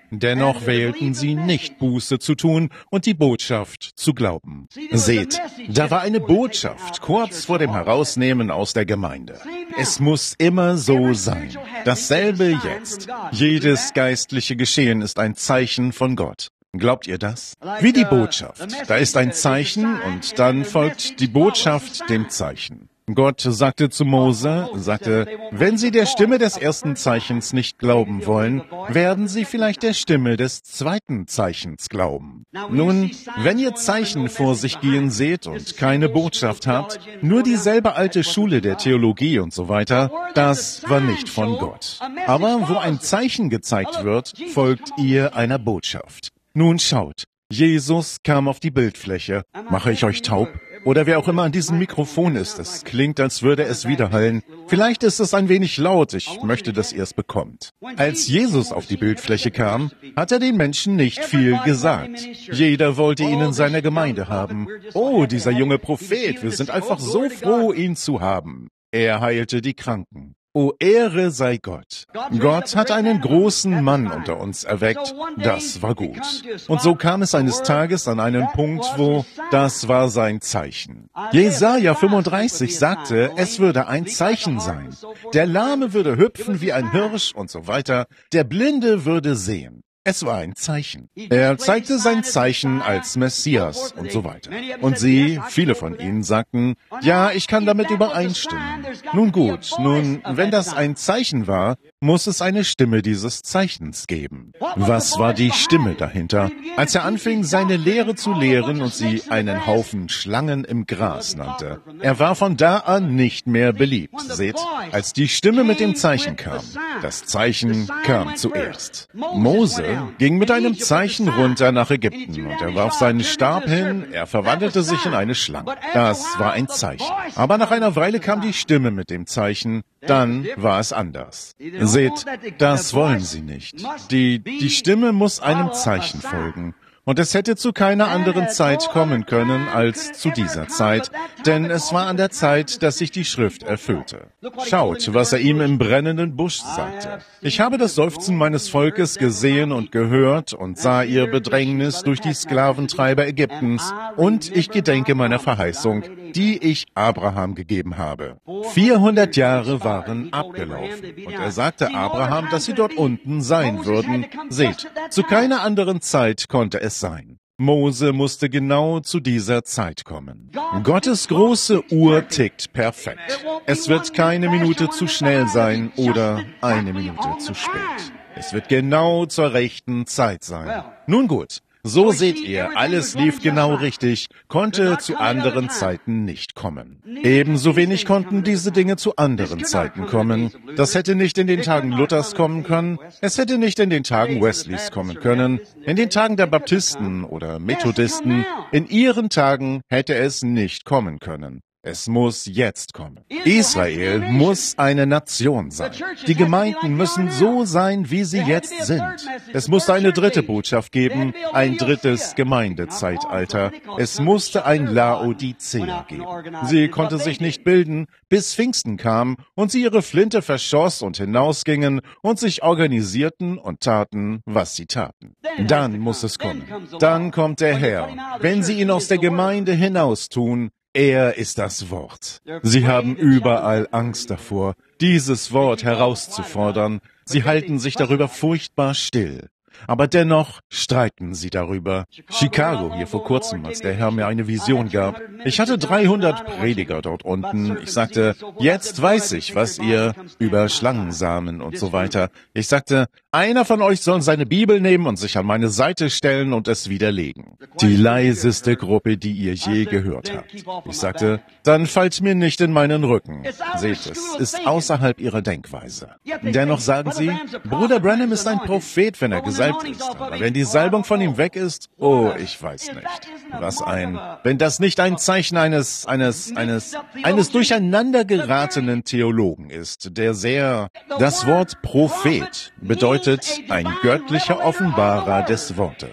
Dennoch wählten sie nicht, Buße zu tun und die Botschaft zu glauben. Seht, da war eine Botschaft kurz vor dem Herausnehmen aus der Gemeinde. Es muss immer so sein. Dasselbe jetzt. Jedes geistliche Geschehen ist ein Zeichen von Gott. Glaubt ihr das? Wie die Botschaft. Da ist ein Zeichen und dann folgt die Botschaft dem Zeichen. Gott sagte zu Mose, wenn sie der Stimme des ersten Zeichens nicht glauben wollen, werden sie vielleicht der Stimme des zweiten Zeichens glauben. Nun, wenn ihr Zeichen vor sich gehen seht und keine Botschaft habt, nur dieselbe alte Schule der Theologie und so weiter, das war nicht von Gott. Aber wo ein Zeichen gezeigt wird, folgt ihr einer Botschaft. Nun schaut, Jesus kam auf die Bildfläche. Mache ich euch taub? Oder wer auch immer an diesem Mikrofon ist, es klingt, als würde es widerhallen. Vielleicht ist es ein wenig laut, ich möchte, dass ihr es bekommt. Als Jesus auf die Bildfläche kam, hat er den Menschen nicht viel gesagt. Jeder wollte ihn in seiner Gemeinde haben. Oh, dieser junge Prophet, wir sind einfach so froh, ihn zu haben. Er heilte die Kranken. O Ehre sei Gott. Gott hat einen großen Mann unter uns erweckt. Das war gut. Und so kam es eines Tages an einen Punkt, wo das war sein Zeichen. Jesaja 35 sagte, es würde ein Zeichen sein. Der Lahme würde hüpfen wie ein Hirsch und so weiter. Der Blinde würde sehen. Es war ein Zeichen. Er zeigte sein Zeichen als Messias und so weiter. Und sie, viele von ihnen, sagten, ja, ich kann damit übereinstimmen. Nun gut, wenn das ein Zeichen war, muss es eine Stimme dieses Zeichens geben. Was war die Stimme dahinter? Als er anfing, seine Lehre zu lehren und sie einen Haufen Schlangen im Gras nannte. Er war von da an nicht mehr beliebt. Seht, als die Stimme mit dem Zeichen kam. Das Zeichen kam zuerst. Mose ging mit einem Zeichen runter nach Ägypten und er warf seinen Stab hin, er verwandelte sich in eine Schlange. Das war ein Zeichen. Aber nach einer Weile kam die Stimme mit dem Zeichen, dann war es anders. Seht, das wollen sie nicht. Die Stimme muss einem Zeichen folgen. Und es hätte zu keiner anderen Zeit kommen können als zu dieser Zeit, denn es war an der Zeit, dass sich die Schrift erfüllte. Schaut, was er ihm im brennenden Busch sagte. Ich habe das Seufzen meines Volkes gesehen und gehört und sah ihr Bedrängnis durch die Sklaventreiber Ägyptens, und ich gedenke meiner Verheißung, die ich Abraham gegeben habe. 400 Jahre waren abgelaufen, und er sagte Abraham, dass sie dort unten sein würden. Seht, zu keiner anderen Zeit konnte es sein. Mose musste genau zu dieser Zeit kommen. Gottes große Uhr tickt perfekt. Es wird keine Minute zu schnell sein oder eine Minute zu spät. Es wird genau zur rechten Zeit sein. Nun gut. So seht ihr, alles lief genau richtig, konnte zu anderen Zeiten nicht kommen. Ebenso wenig konnten diese Dinge zu anderen Zeiten kommen. Das hätte nicht in den Tagen Luthers kommen können, es hätte nicht in den Tagen Wesleys kommen können, in den Tagen der Baptisten oder Methodisten, in ihren Tagen hätte es nicht kommen können. Es muss jetzt kommen. Israel muss eine Nation sein. Die Gemeinden müssen so sein, wie sie jetzt sind. Es musste eine dritte Botschaft geben, ein drittes Gemeindezeitalter. Es musste ein Laodicea geben. Sie konnte sich nicht bilden, bis Pfingsten kam und sie ihre Flinte verschoss und hinausgingen und sich organisierten und taten, was sie taten. Dann muss es kommen. Dann kommt der Herr. Wenn sie ihn aus der Gemeinde hinaustun, er ist das Wort. Sie haben überall Angst davor, dieses Wort herauszufordern. Sie halten sich darüber furchtbar still. Aber dennoch streiten sie darüber. Chicago hier vor kurzem, als der Herr mir eine Vision gab. Ich hatte 300 Prediger dort unten. Ich sagte, jetzt weiß ich, was ihr über Schlangensamen und so weiter. Ich sagte, einer von euch soll seine Bibel nehmen und sich an meine Seite stellen und es widerlegen. Die leiseste Gruppe, die ihr je gehört habt. Ich sagte, dann fallt mir nicht in meinen Rücken. Seht, es ist außerhalb ihrer Denkweise. Dennoch sagen sie, Bruder Branham ist ein Prophet, wenn er gesagt ist. Aber wenn die Salbung von ihm weg ist, oh, ich weiß nicht. Wenn das nicht ein Zeichen eines durcheinander geratenen Theologen ist, das Wort Prophet bedeutet ein göttlicher Offenbarer des Wortes.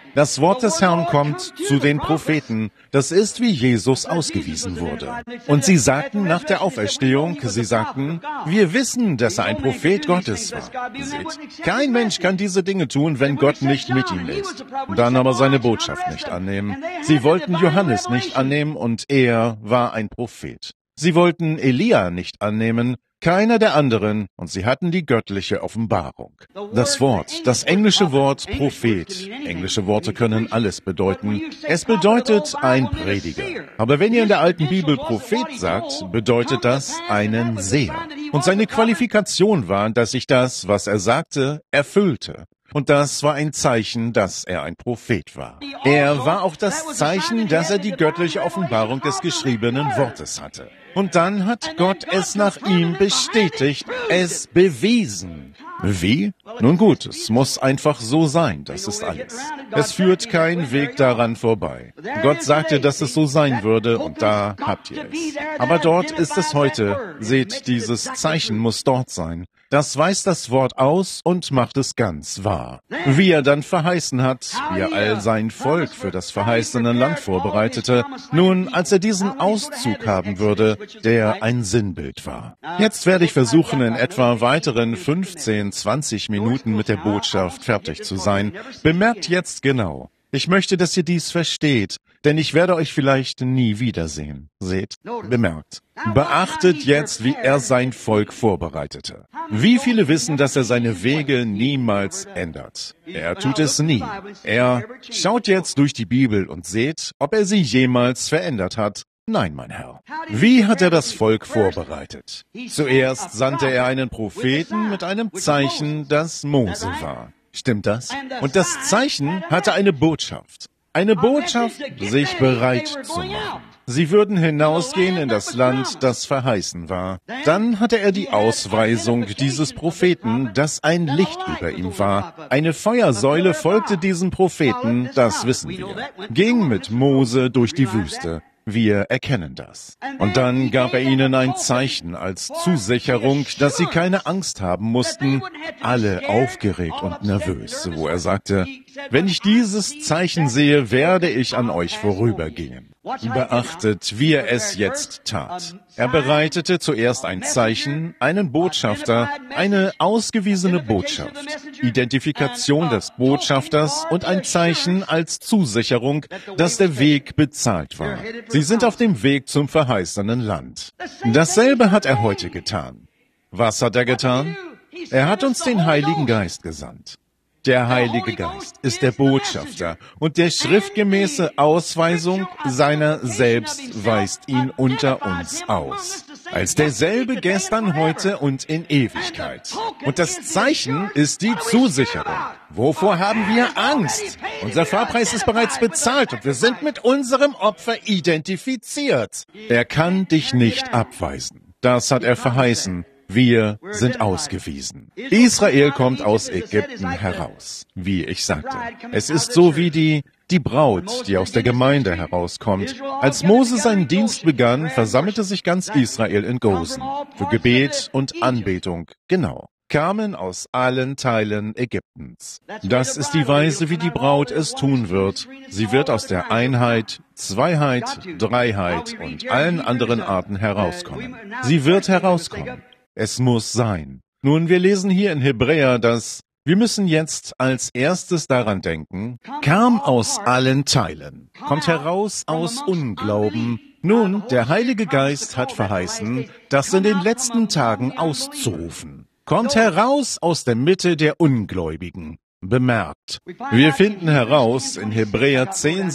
Das Wort des Herrn kommt zu den Propheten. Das ist, wie Jesus ausgewiesen wurde. Und sie sagten nach der Auferstehung, sie sagten, wir wissen, dass er ein Prophet Gottes war. Seht, kein Mensch kann diese Dinge tun, wenn Gott nicht mit ihm ist. Dann aber seine Botschaft nicht annehmen. Sie wollten Johannes nicht annehmen und er war ein Prophet. Sie wollten Elia nicht annehmen, keiner der anderen, und sie hatten die göttliche Offenbarung. Das Wort, das englische Wort Prophet, englische Worte können alles bedeuten. Es bedeutet ein Prediger. Aber wenn ihr in der alten Bibel Prophet sagt, bedeutet das einen Seher. Und seine Qualifikation war, dass sich das, was er sagte, erfüllte. Und das war ein Zeichen, dass er ein Prophet war. Er war auch das Zeichen, dass er die göttliche Offenbarung des geschriebenen Wortes hatte. Und dann hat Gott es nach ihm bestätigt, es bewiesen. Wie? Nun gut, es muss einfach so sein, das ist alles. Es führt kein Weg daran vorbei. Gott sagte, dass es so sein würde, und da habt ihr es. Aber dort ist es heute. Seht, dieses Zeichen muss dort sein. Das weist das Wort aus und macht es ganz wahr. Wie er dann verheißen hat, wie er all sein Volk für das verheißene Land vorbereitete, nun, als er diesen Auszug haben würde, der ein Sinnbild war. Jetzt werde ich versuchen, in etwa weiteren 15, 20 Minuten mit der Botschaft fertig zu sein. Bemerkt jetzt genau. Ich möchte, dass ihr dies versteht, denn ich werde euch vielleicht nie wiedersehen. Seht, bemerkt. Beachtet jetzt, wie er sein Volk vorbereitete. Wie viele wissen, dass er seine Wege niemals ändert? Er tut es nie. Er schaut jetzt durch die Bibel und seht, ob er sie jemals verändert hat. Nein, mein Herr. Wie hat er das Volk vorbereitet? Zuerst sandte er einen Propheten mit einem Zeichen, das Mose war. Stimmt das? Und das Zeichen hatte eine Botschaft. Eine Botschaft, sich bereit zu machen. Sie würden hinausgehen in das Land, das verheißen war. Dann hatte er die Ausweisung dieses Propheten, dass ein Licht über ihm war. Eine Feuersäule folgte diesem Propheten, das wissen wir. Ging mit Mose durch die Wüste. Wir erkennen das. Und dann gab er ihnen ein Zeichen als Zusicherung, dass sie keine Angst haben mussten, alle aufgeregt und nervös, wo er sagte, wenn ich dieses Zeichen sehe, werde ich an euch vorübergehen. Beachtet, wie er es jetzt tat. Er bereitete zuerst ein Zeichen, einen Botschafter, eine ausgewiesene Botschaft, Identifikation des Botschafters und ein Zeichen als Zusicherung, dass der Weg bezahlt war. Sie sind auf dem Weg zum verheißenen Land. Dasselbe hat er heute getan. Was hat er getan? Er hat uns den Heiligen Geist gesandt. Der Heilige Geist ist der Botschafter und der schriftgemäße Ausweisung seiner selbst weist ihn unter uns aus. Als derselbe gestern, heute und in Ewigkeit. Und das Zeichen ist die Zusicherung. Wovor haben wir Angst? Unser Fahrpreis ist bereits bezahlt und wir sind mit unserem Opfer identifiziert. Er kann dich nicht abweisen. Das hat er verheißen. Wir sind ausgewiesen. Israel kommt aus Ägypten heraus, wie ich sagte. Es ist so wie die Braut, die aus der Gemeinde herauskommt. Als Mose seinen Dienst begann, versammelte sich ganz Israel in Gosen für Gebet und Anbetung. Genau. Kamen aus allen Teilen Ägyptens. Das ist die Weise, wie die Braut es tun wird. Sie wird aus der Einheit, Zweiheit, Dreiheit und allen anderen Arten herauskommen. Sie wird herauskommen. Es muss sein. Nun, wir lesen hier in Hebräer, dass wir müssen jetzt als erstes daran denken, kam aus allen Teilen, kommt heraus aus Unglauben. Nun, der Heilige Geist hat verheißen, das in den letzten Tagen auszurufen. Kommt heraus aus der Mitte der Ungläubigen. Bemerkt. Wir finden heraus in Hebräer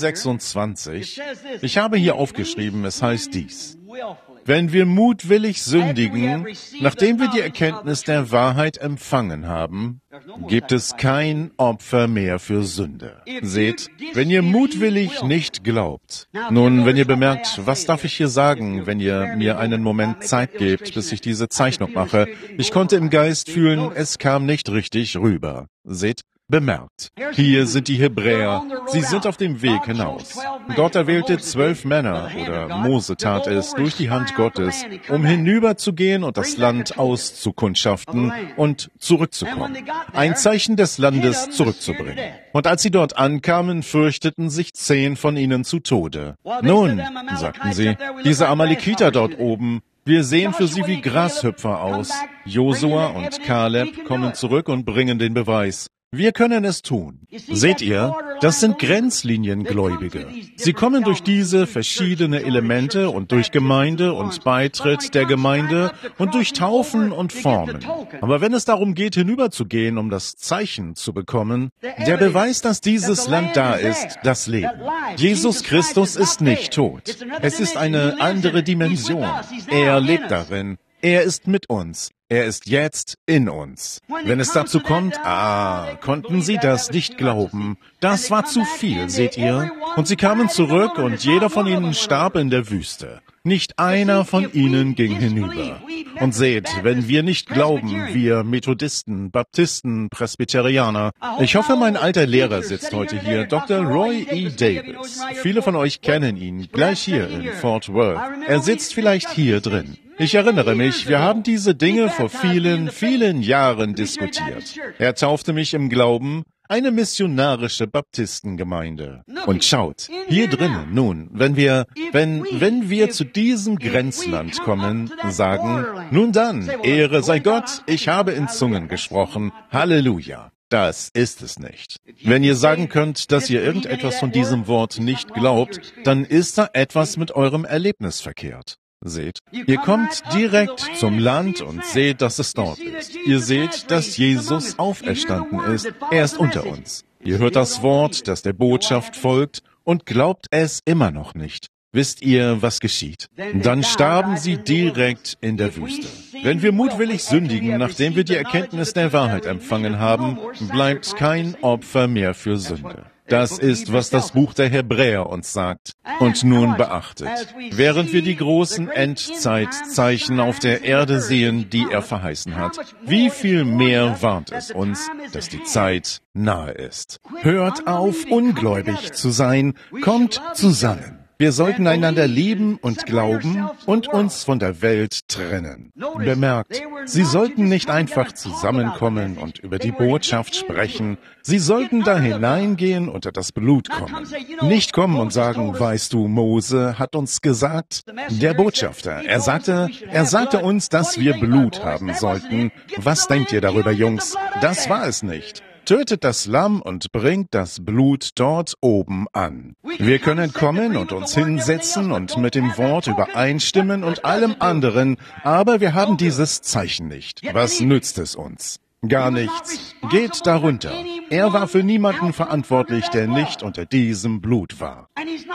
10,26, ich habe hier aufgeschrieben, es heißt dies. Wenn wir mutwillig sündigen, nachdem wir die Erkenntnis der Wahrheit empfangen haben, gibt es kein Opfer mehr für Sünde. Seht, wenn ihr mutwillig nicht glaubt. Nun, wenn ihr bemerkt, was darf ich hier sagen, wenn ihr mir einen Moment Zeit gebt, bis ich diese Zeichnung mache? Ich konnte im Geist fühlen, es kam nicht richtig rüber. Seht, Bemerkt, hier sind die Hebräer, sie sind auf dem Weg hinaus. Gott erwählte 12 Männer, oder Mose tat es, durch die Hand Gottes, um hinüberzugehen und das Land auszukundschaften und zurückzukommen. Ein Zeichen des Landes zurückzubringen. Und als sie dort ankamen, fürchteten sich 10 von ihnen zu Tode. Nun, sagten sie, diese Amalekiter dort oben, wir sehen für sie wie Grashüpfer aus. Josua und Kaleb kommen zurück und bringen den Beweis. Wir können es tun. Seht ihr, das sind Grenzliniengläubige. Sie kommen durch diese verschiedenen Elemente und durch Gemeinde und Beitritt der Gemeinde und durch Taufen und Formen. Aber wenn es darum geht, hinüberzugehen, um das Zeichen zu bekommen, der Beweis, dass dieses Land da ist, das Leben. Jesus Christus ist nicht tot. Es ist eine andere Dimension. Er lebt darin. Er ist mit uns. Er ist jetzt in uns. Wenn es dazu kommt, konnten sie das nicht glauben. Das war zu viel, seht ihr? Und sie kamen zurück und jeder von ihnen starb in der Wüste. Nicht einer von ihnen ging hinüber. Und seht, wenn wir nicht glauben, wir Methodisten, Baptisten, Presbyterianer. Ich hoffe, mein alter Lehrer sitzt heute hier, Dr. Roy E. Davis. Viele von euch kennen ihn, gleich hier in Fort Worth. Er sitzt vielleicht hier drin. Ich erinnere mich, wir haben diese Dinge vor vielen, vielen Jahren diskutiert. Er taufte mich im Glauben, eine missionarische Baptistengemeinde. Und schaut, hier drinnen, nun, wenn wir zu diesem Grenzland kommen, sagen, nun dann, Ehre sei Gott, ich habe in Zungen gesprochen, Halleluja. Das ist es nicht. Wenn ihr sagen könnt, dass ihr irgendetwas von diesem Wort nicht glaubt, dann ist da etwas mit eurem Erlebnis verkehrt. Seht, ihr kommt direkt zum Land und seht, dass es dort ist. Ihr seht, dass Jesus auferstanden ist. Er ist unter uns. Ihr hört das Wort, das der Botschaft folgt und glaubt es immer noch nicht. Wisst ihr, was geschieht? Dann starben sie direkt in der Wüste. Wenn wir mutwillig sündigen, nachdem wir die Erkenntnis der Wahrheit empfangen haben, bleibt kein Opfer mehr für Sünde. Das ist, was das Buch der Hebräer uns sagt. Und nun beachtet, während wir die großen Endzeitzeichen auf der Erde sehen, die er verheißen hat, wie viel mehr warnt es uns, dass die Zeit nahe ist. Hört auf, ungläubig zu sein, kommt zusammen. Wir sollten einander lieben und glauben und uns von der Welt trennen. Bemerkt, sie sollten nicht einfach zusammenkommen und über die Botschaft sprechen. Sie sollten da hineingehen und unter das Blut kommen. Nicht kommen und sagen, weißt du, Mose hat uns gesagt, der Botschafter, er sagte uns, dass wir Blut haben sollten. Was denkt ihr darüber, Jungs? Das war es nicht. Tötet das Lamm und bringt das Blut dort oben an. Wir können kommen und uns hinsetzen und mit dem Wort übereinstimmen und allem anderen, aber wir haben dieses Zeichen nicht. Was nützt es uns? Gar nichts. Geht darunter. Er war für niemanden verantwortlich, der nicht unter diesem Blut war.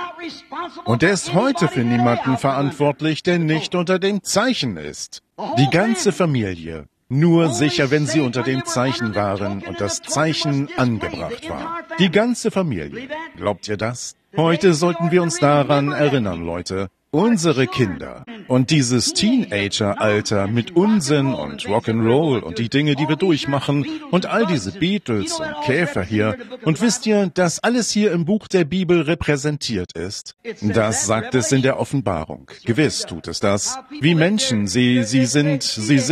Und er ist heute für niemanden verantwortlich, der nicht unter dem Zeichen ist. Die ganze Familie. Nur sicher, wenn sie unter dem Zeichen waren und das Zeichen angebracht war. Die ganze Familie. Glaubt ihr das? Heute sollten wir uns daran erinnern, Leute. Unsere Kinder und dieses Teenager-Alter mit Unsinn und Rock'n'Roll und die Dinge, die wir durchmachen und all diese Beatles und Käfer hier. Und wisst ihr, dass alles hier im Buch der Bibel repräsentiert ist? Das sagt es in der Offenbarung. Gewiss tut es das. Wie Menschen, sie sind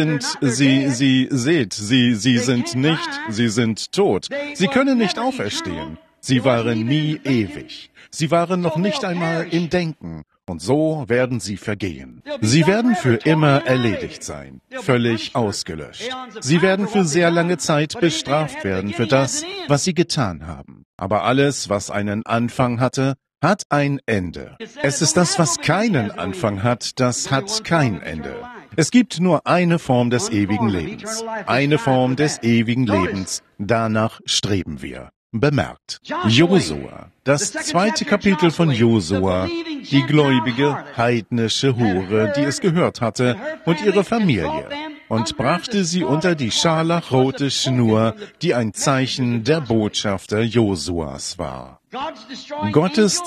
tot. Sie können nicht auferstehen. Sie waren nie ewig. Sie waren noch nicht einmal im Denken. Und so werden sie vergehen. Sie werden für immer erledigt sein, völlig ausgelöscht. Sie werden für sehr lange Zeit bestraft werden für das, was sie getan haben. Aber alles, was einen Anfang hatte, hat ein Ende. Es ist das, was keinen Anfang hat, das hat kein Ende. Es gibt nur eine Form des ewigen Lebens. Eine Form des ewigen Lebens. Danach streben wir. Bemerkt, Josua, das 2. Kapitel von Josua, die gläubige, heidnische Hure, die es gehört hatte, und ihre Familie, und brachte sie unter die scharlachrote Schnur, die ein Zeichen der Botschafter Josuas war. Gottes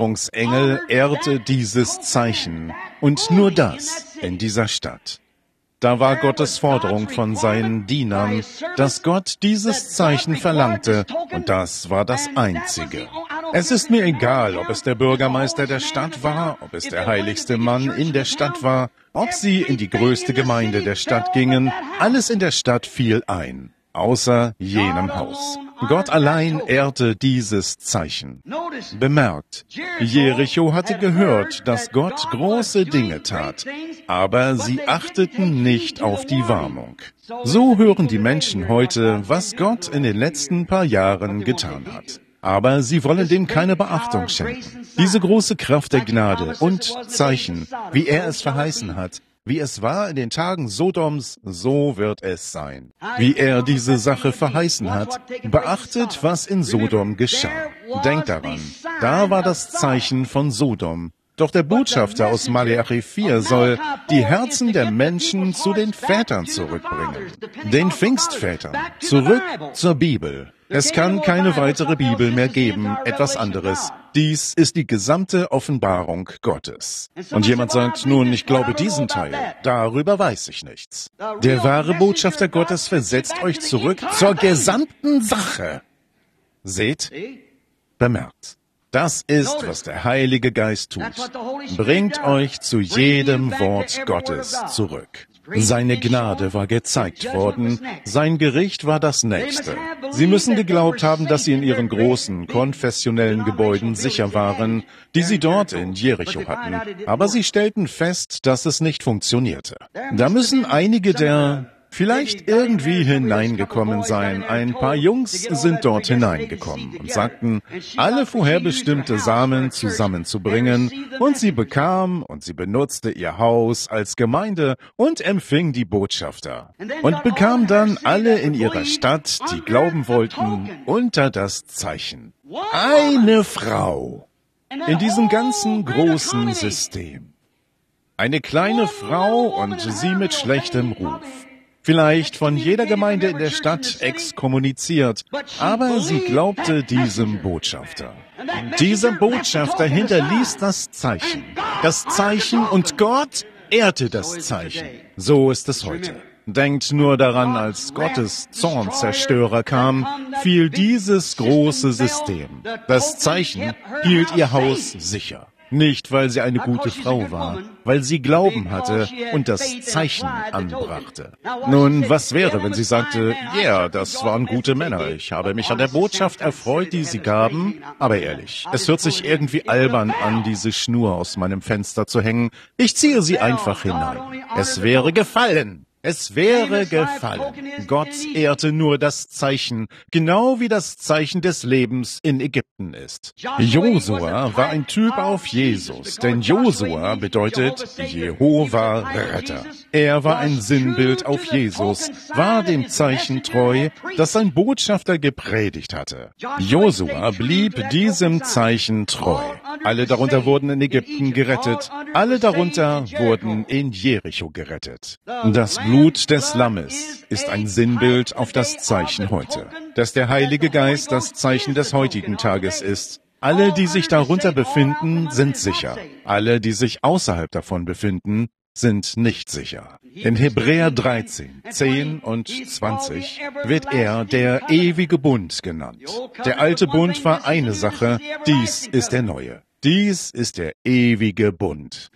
Zerstörungsengel ehrte dieses Zeichen, und nur das in dieser Stadt. Da war Gottes Forderung von seinen Dienern, dass Gott dieses Zeichen verlangte, und das war das Einzige. Es ist mir egal, ob es der Bürgermeister der Stadt war, ob es der heiligste Mann in der Stadt war, ob sie in die größte Gemeinde der Stadt gingen, alles in der Stadt fiel ein, außer jenem Haus. Gott allein ehrte dieses Zeichen. Bemerkt, Jericho hatte gehört, dass Gott große Dinge tat, aber sie achteten nicht auf die Warnung. So hören die Menschen heute, was Gott in den letzten paar Jahren getan hat. Aber sie wollen dem keine Beachtung schenken. Diese große Kraft der Gnade und Zeichen, wie er es verheißen hat, wie es war in den Tagen Sodoms, so wird es sein. Wie er diese Sache verheißen hat, beachtet, was in Sodom geschah. Denkt daran, da war das Zeichen von Sodom. Doch der Botschafter aus Malachi 4 soll die Herzen der Menschen zu den Vätern zurückbringen, den Pfingstvätern, zurück zur Bibel. Es kann keine weitere Bibel mehr geben, etwas anderes. Dies ist die gesamte Offenbarung Gottes. Und jemand sagt, nun, ich glaube diesen Teil. Darüber weiß ich nichts. Der wahre Botschafter Gottes versetzt euch zurück zur gesamten Sache. Seht? Bemerkt. Das ist, was der Heilige Geist tut. Bringt euch zu jedem Wort Gottes zurück. Seine Gnade war gezeigt worden, sein Gericht war das Nächste. Sie müssen geglaubt haben, dass sie in ihren großen, konfessionellen Gebäuden sicher waren, die sie dort in Jericho hatten. Aber sie stellten fest, dass es nicht funktionierte. Da müssen einige der vielleicht irgendwie hineingekommen sein. Ein paar Jungs sind dort hineingekommen und sagten, alle vorherbestimmte Samen zusammenzubringen, und sie bekam und sie benutzte ihr Haus als Gemeinde und empfing die Botschafter und bekam dann alle in ihrer Stadt, die glauben wollten, unter das Zeichen. Eine Frau in diesem ganzen großen System. Eine kleine Frau und sie mit schlechtem Ruf. Vielleicht von jeder Gemeinde in der Stadt exkommuniziert, aber sie glaubte diesem Botschafter. Dieser Botschafter hinterließ das Zeichen und Gott ehrte das Zeichen. So ist es heute. Denkt nur daran, als Gottes Zornzerstörer kam, fiel dieses große System. Das Zeichen hielt ihr Haus sicher. Nicht, weil sie eine gute Frau war, weil sie Glauben hatte und das Zeichen anbrachte. Nun, was wäre, wenn sie sagte, ja, das waren gute Männer, ich habe mich an der Botschaft erfreut, die sie gaben, aber ehrlich, es hört sich irgendwie albern an, diese Schnur aus meinem Fenster zu hängen, ich ziehe sie einfach hinein. Es wäre gefallen. Es wäre gefallen. Gott ehrte nur das Zeichen, genau wie das Zeichen des Lebens in Ägypten ist. Josua war ein Typ auf Jesus, denn Josua bedeutet Jehova Retter. Er war ein Sinnbild auf Jesus, war dem Zeichen treu, das sein Botschafter gepredigt hatte. Josua blieb diesem Zeichen treu. Alle darunter wurden in Ägypten gerettet, alle darunter wurden in Jericho gerettet. Das Blut des Lammes ist ein Sinnbild auf das Zeichen heute, dass der Heilige Geist das Zeichen des heutigen Tages ist. Alle, die sich darunter befinden, sind sicher. Alle, die sich außerhalb davon befinden, sind nicht sicher. In Hebräer 13, 10 und 20 wird er der ewige Bund genannt. Der alte Bund war eine Sache, dies ist der neue. Dies ist der ewige Bund.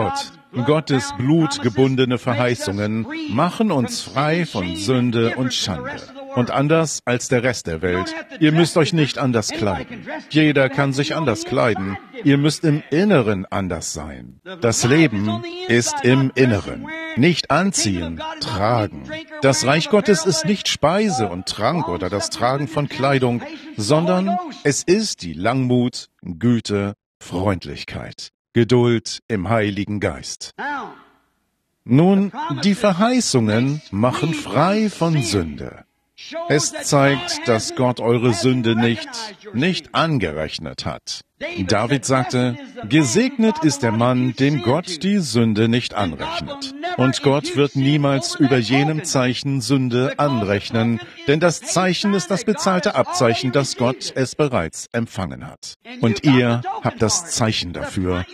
Gottes blutgebundene Verheißungen machen uns frei von Sünde und Schande. Und anders als der Rest der Welt, ihr müsst euch nicht anders kleiden. Jeder kann sich anders kleiden. Ihr müsst im Inneren anders sein. Das Leben ist im Inneren. Nicht anziehen, tragen. Das Reich Gottes ist nicht Speise und Trank oder das Tragen von Kleidung, sondern es ist die Langmut, Güte, Freundlichkeit, Geduld im Heiligen Geist. Nun, die Verheißungen machen frei von Sünde. Es zeigt, dass Gott eure Sünde nicht angerechnet hat. David sagte, gesegnet ist der Mann, dem Gott die Sünde nicht anrechnet. Und Gott wird niemals über jenem Zeichen Sünde anrechnen, denn das Zeichen ist das bezahlte Abzeichen, dass Gott es bereits empfangen hat. Und ihr habt das Zeichen dafür.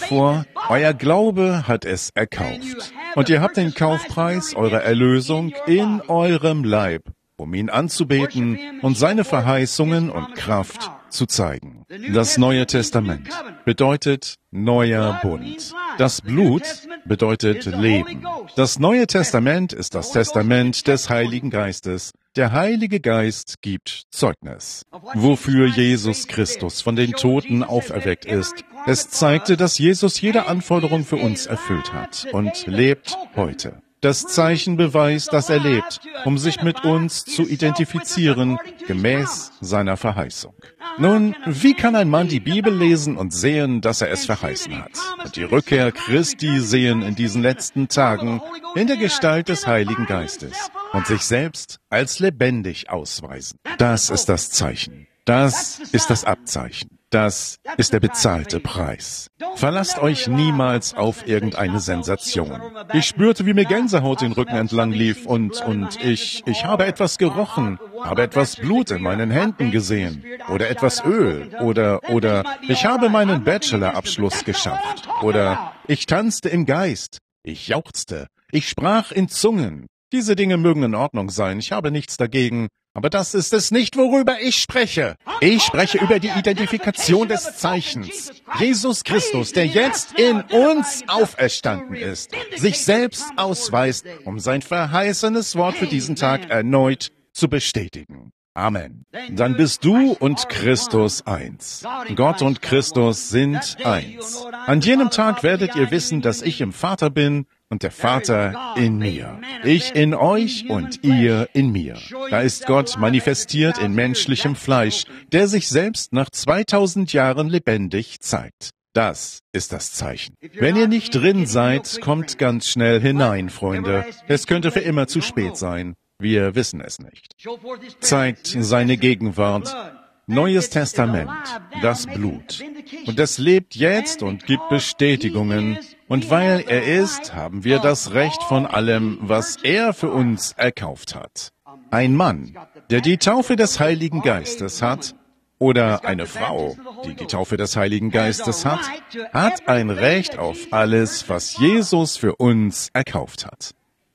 Euer Glaube hat es erkauft. Und ihr habt den Kaufpreis eurer Erlösung in eurem Leib, um ihn anzubeten und seine Verheißungen und Kraft zu zeigen. Das Neue Testament bedeutet neuer Bund. Das Blut bedeutet Leben. Das Neue Testament ist das Testament des Heiligen Geistes. Der Heilige Geist gibt Zeugnis, wofür Jesus Christus von den Toten auferweckt ist. Es zeigte, dass Jesus jede Anforderung für uns erfüllt hat und lebt heute. Das Zeichen beweist, dass er lebt, um sich mit uns zu identifizieren, gemäß seiner Verheißung. Nun, wie kann ein Mann die Bibel lesen und sehen, dass er es verheißen hat? Und die Rückkehr Christi sehen in diesen letzten Tagen in der Gestalt des Heiligen Geistes und sich selbst als lebendig ausweisen. Das ist das Zeichen. Das ist das Abzeichen. Das ist der bezahlte Preis. Verlasst euch niemals auf irgendeine Sensation. Ich spürte, wie mir Gänsehaut den Rücken entlang lief und ich habe etwas gerochen, habe etwas Blut in meinen Händen gesehen oder etwas Öl oder ich habe meinen Bachelorabschluss geschafft oder ich tanzte im Geist, ich jauchzte, ich sprach in Zungen. Diese Dinge mögen in Ordnung sein, ich habe nichts dagegen. Aber das ist es nicht, worüber ich spreche. Ich spreche über die Identifikation des Zeichens. Jesus Christus, der jetzt in uns auferstanden ist, sich selbst ausweist, um sein verheißenes Wort für diesen Tag erneut zu bestätigen. Amen. Dann bist du und Christus eins. Gott und Christus sind eins. An jenem Tag werdet ihr wissen, dass ich im Vater bin und der Vater in mir. Ich in euch und ihr in mir. Da ist Gott manifestiert in menschlichem Fleisch, der sich selbst nach 2000 Jahren lebendig zeigt. Das ist das Zeichen. Wenn ihr nicht drin seid, kommt ganz schnell hinein, Freunde. Es könnte für immer zu spät sein. Wir wissen es nicht. Zeigt seine Gegenwart. Neues Testament, das Blut. Und es lebt jetzt und gibt Bestätigungen. Und weil er ist, haben wir das Recht von allem, was er für uns erkauft hat. Ein Mann, der die Taufe des Heiligen Geistes hat, oder eine Frau, die die Taufe des Heiligen Geistes hat ein Recht auf alles, was Jesus für uns erkauft hat.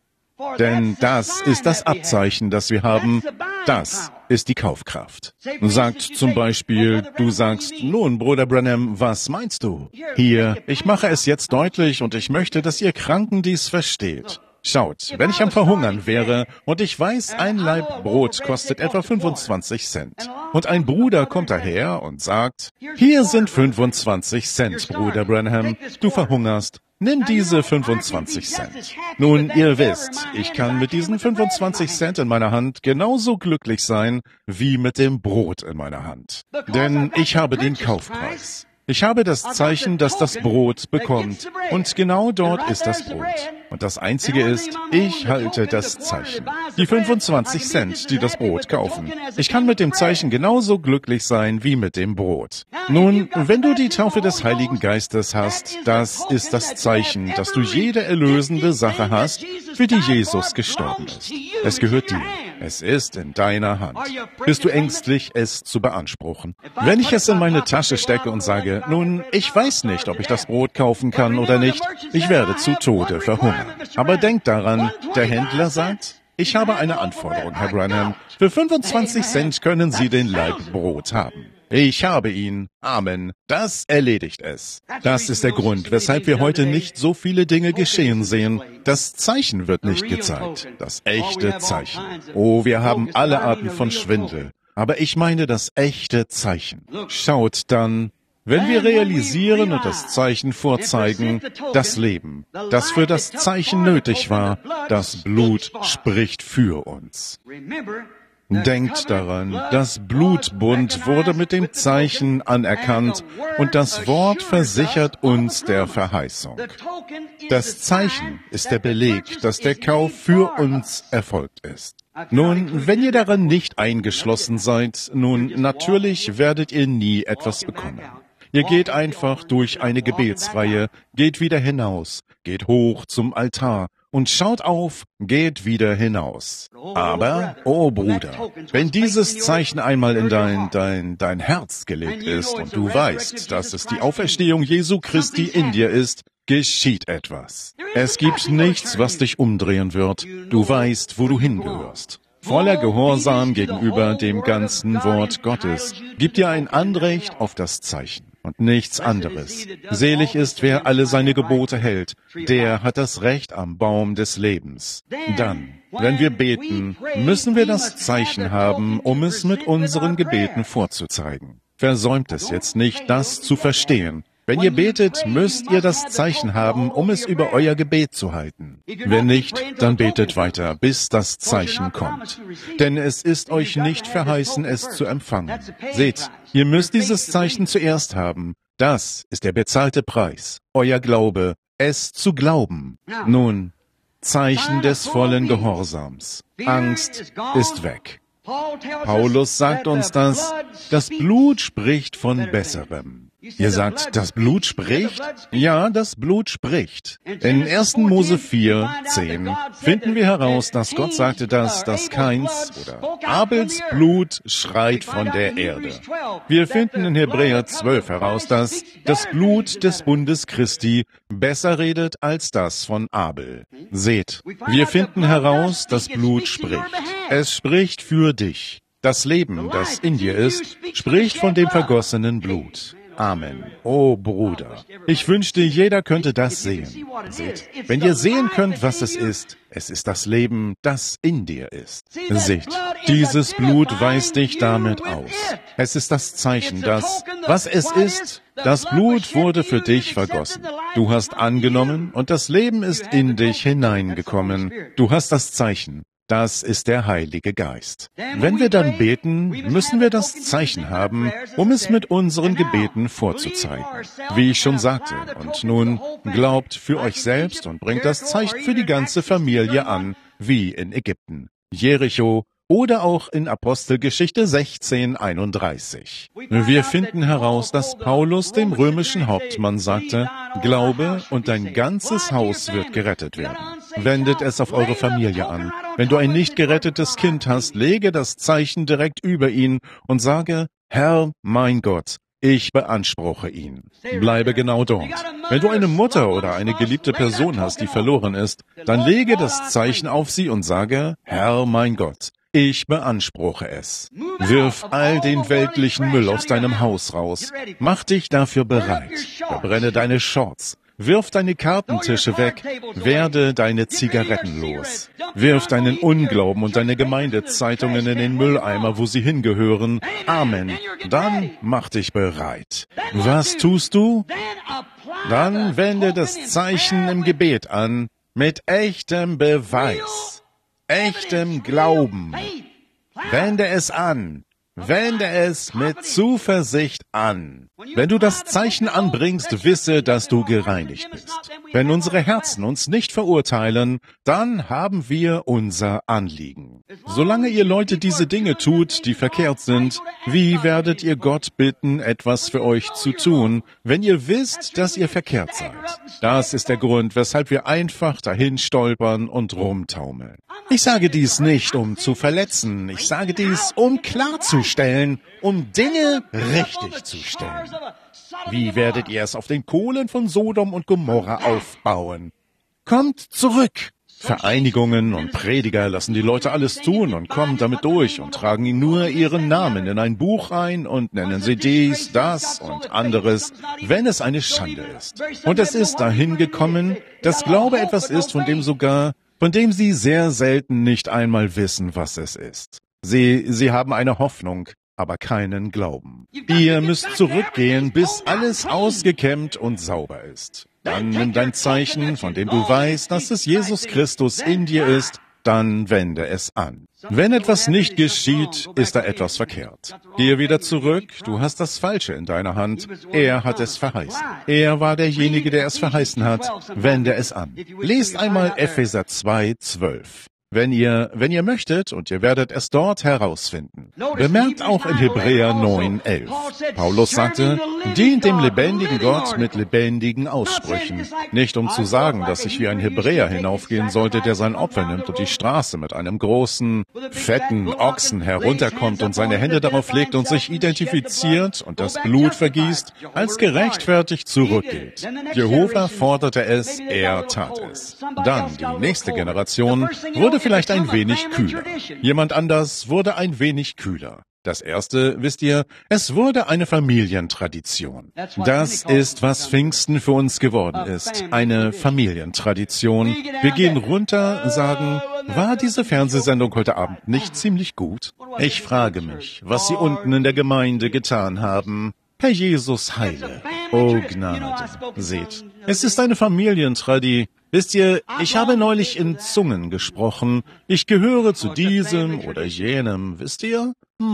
Denn das ist das Abzeichen, das wir haben. Das ist die Kaufkraft. Sagt zum Beispiel, du sagst, nun, Bruder Branham, was meinst du? Hier, ich mache es jetzt deutlich und ich möchte, dass ihr Kranken dies versteht. Schaut, wenn ich am Verhungern wäre und ich weiß, ein Laib Brot kostet etwa 25 Cent. Und ein Bruder kommt daher und sagt, hier sind 25 Cent, Bruder Branham, du verhungerst. Nimm diese 25 Cent. Nun, ihr wisst, ich kann mit diesen 25 Cent in meiner Hand genauso glücklich sein, wie mit dem Brot in meiner Hand. Denn ich habe den Kaufpreis. Ich habe das Zeichen, das das Brot bekommt. Und genau dort ist das Brot. Und das Einzige ist, ich halte das Zeichen. Die 25 Cent, die das Brot kaufen. Ich kann mit dem Zeichen genauso glücklich sein wie mit dem Brot. Nun, wenn du die Taufe des Heiligen Geistes hast, das ist das Zeichen, dass du jede erlösende Sache hast, für die Jesus gestorben ist. Es gehört dir. Es ist in deiner Hand. Bist du ängstlich, es zu beanspruchen? Wenn ich es in meine Tasche stecke und sage, nun, ich weiß nicht, ob ich das Brot kaufen kann oder nicht, ich werde zu Tode verhungern. Aber denkt daran, der Händler sagt, ich habe eine Anforderung, Herr Branham. Für 25 Cent können Sie den Laib Brot haben. Ich habe ihn. Amen. Das erledigt es. Das ist der Grund, weshalb wir heute nicht so viele Dinge geschehen sehen. Das Zeichen wird nicht gezeigt. Das echte Zeichen. Oh, wir haben alle Arten von Schwindel. Aber ich meine das echte Zeichen. Schaut dann, wenn wir realisieren und das Zeichen vorzeigen, das Leben, das für das Zeichen nötig war, das Blut spricht für uns. Denkt daran, das Blutbund wurde mit dem Zeichen anerkannt und das Wort versichert uns der Verheißung. Das Zeichen ist der Beleg, dass der Kauf für uns erfolgt ist. Nun, wenn ihr darin nicht eingeschlossen seid, nun, natürlich werdet ihr nie etwas bekommen. Ihr geht einfach durch eine Gebetsreihe, geht wieder hinaus, geht hoch zum Altar und schaut auf, geht wieder hinaus. Aber, oh Bruder, wenn dieses Zeichen einmal in dein Herz gelegt ist und du weißt, dass es die Auferstehung Jesu Christi in dir ist, geschieht etwas. Es gibt nichts, was dich umdrehen wird. Du weißt, wo du hingehörst. Voller Gehorsam gegenüber dem ganzen Wort Gottes gibt dir ein Anrecht auf das Zeichen und nichts anderes. Selig ist, wer alle seine Gebote hält, der hat das Recht am Baum des Lebens. Dann, wenn wir beten, müssen wir das Zeichen haben, um es mit unseren Gebeten vorzuzeigen. Versäumt es jetzt nicht, das zu verstehen. Wenn ihr betet, müsst ihr das Zeichen haben, um es über euer Gebet zu halten. Wenn nicht, dann betet weiter, bis das Zeichen kommt. Denn es ist euch nicht verheißen, es zu empfangen. Seht, ihr müsst dieses Zeichen zuerst haben. Das ist der bezahlte Preis, euer Glaube, es zu glauben. Nun, Zeichen des vollen Gehorsams. Angst ist weg. Paulus sagt uns das Blut spricht von Besserem. Ihr sagt, das Blut spricht? Ja, das Blut spricht. In 1. Mose 4:10 finden wir heraus, dass Gott sagte, dass das Kains oder Abels Blut schreit von der Erde. Wir finden in Hebräer 12 heraus, dass das Blut des Bundes Christi besser redet als das von Abel. Seht, wir finden heraus, das Blut spricht. Es spricht für dich. Das Leben, das in dir ist, spricht von dem vergossenen Blut. Amen. Oh Bruder, ich wünschte, jeder könnte das sehen. Seht, wenn ihr sehen könnt, was es ist das Leben, das in dir ist. Seht, dieses Blut weist dich damit aus. Es ist das Zeichen, was es ist, das Blut wurde für dich vergossen. Du hast angenommen und das Leben ist in dich hineingekommen. Du hast das Zeichen. Das ist der Heilige Geist. Wenn wir dann beten, müssen wir das Zeichen haben, um es mit unseren Gebeten vorzuzeigen. Wie ich schon sagte, und nun glaubt für euch selbst und bringt das Zeichen für die ganze Familie an, wie in Ägypten, Jericho oder auch in Apostelgeschichte 16:31. Wir finden heraus, dass Paulus dem römischen Hauptmann sagte, Glaube und dein ganzes Haus wird gerettet werden. Wendet es auf eure Familie an. Wenn du ein nicht gerettetes Kind hast, lege das Zeichen direkt über ihn und sage, Herr, mein Gott, ich beanspruche ihn. Bleibe genau dort. Wenn du eine Mutter oder eine geliebte Person hast, die verloren ist, dann lege das Zeichen auf sie und sage, Herr, mein Gott, ich beanspruche es. Wirf all den weltlichen Müll aus deinem Haus raus. Mach dich dafür bereit. Verbrenne deine Shorts. Wirf deine Kartentische weg, werde deine Zigaretten los. Wirf deinen Unglauben und deine Gemeindezeitungen in den Mülleimer, wo sie hingehören. Amen. Dann mach dich bereit. Was tust du? Dann wende das Zeichen im Gebet an, mit echtem Beweis, echtem Glauben. Wende es an. Wende es mit Zuversicht an. Wenn du das Zeichen anbringst, wisse, dass du gereinigt bist. Wenn unsere Herzen uns nicht verurteilen, dann haben wir unser Anliegen. Solange ihr Leute diese Dinge tut, die verkehrt sind, wie werdet ihr Gott bitten, etwas für euch zu tun, wenn ihr wisst, dass ihr verkehrt seid? Das ist der Grund, weshalb wir einfach dahin stolpern und rumtaumeln. Ich sage dies nicht, um zu verletzen. Ich sage dies, um klarzustellen, um Dinge richtig zu stellen. Wie werdet ihr es auf den Kohlen von Sodom und Gomorra aufbauen? Kommt zurück! Vereinigungen und Prediger lassen die Leute alles tun und kommen damit durch und tragen ihnen nur ihren Namen in ein Buch ein und nennen sie dies, das und anderes, wenn es eine Schande ist. Und es ist dahin gekommen, dass Glaube etwas ist, von dem sie sehr selten nicht einmal wissen, was es ist. Sie haben eine Hoffnung, aber keinen Glauben. Ihr müsst zurückgehen, bis alles ausgekämmt und sauber ist. Dann nimm dein Zeichen, von dem du weißt, dass es Jesus Christus in dir ist, dann wende es an. Wenn etwas nicht geschieht, ist da etwas verkehrt. Gehe wieder zurück, du hast das Falsche in deiner Hand. Er hat es verheißen. Er war derjenige, der es verheißen hat. Wende es an. Lest einmal Epheser 2:12. wenn ihr möchtet, und ihr werdet es dort herausfinden. Bemerkt auch in Hebräer 9,11. Paulus sagte, dient dem lebendigen Gott mit lebendigen Aussprüchen. Nicht um zu sagen, dass ich wie ein Hebräer hinaufgehen sollte, der sein Opfer nimmt und die Straße mit einem großen, fetten Ochsen herunterkommt und seine Hände darauf legt und sich identifiziert und das Blut vergießt, als gerechtfertigt zurückgeht. Jehova forderte es, er tat es. Dann, die nächste Generation, wurde vielleicht ein wenig kühler. Jemand anders wurde ein wenig kühler. Das erste, wisst ihr, es wurde eine Familientradition. Das ist, was Pfingsten für uns geworden ist. Eine Familientradition. Wir gehen runter, sagen, war diese Fernsehsendung heute Abend nicht ziemlich gut? Ich frage mich, was Sie unten in der Gemeinde getan haben. Herr Jesus heile. Oh Gnade. Seht, es ist eine Familientradition. Wisst ihr, ich habe neulich in Zungen gesprochen. Ich gehöre zu diesem oder jenem, wisst ihr?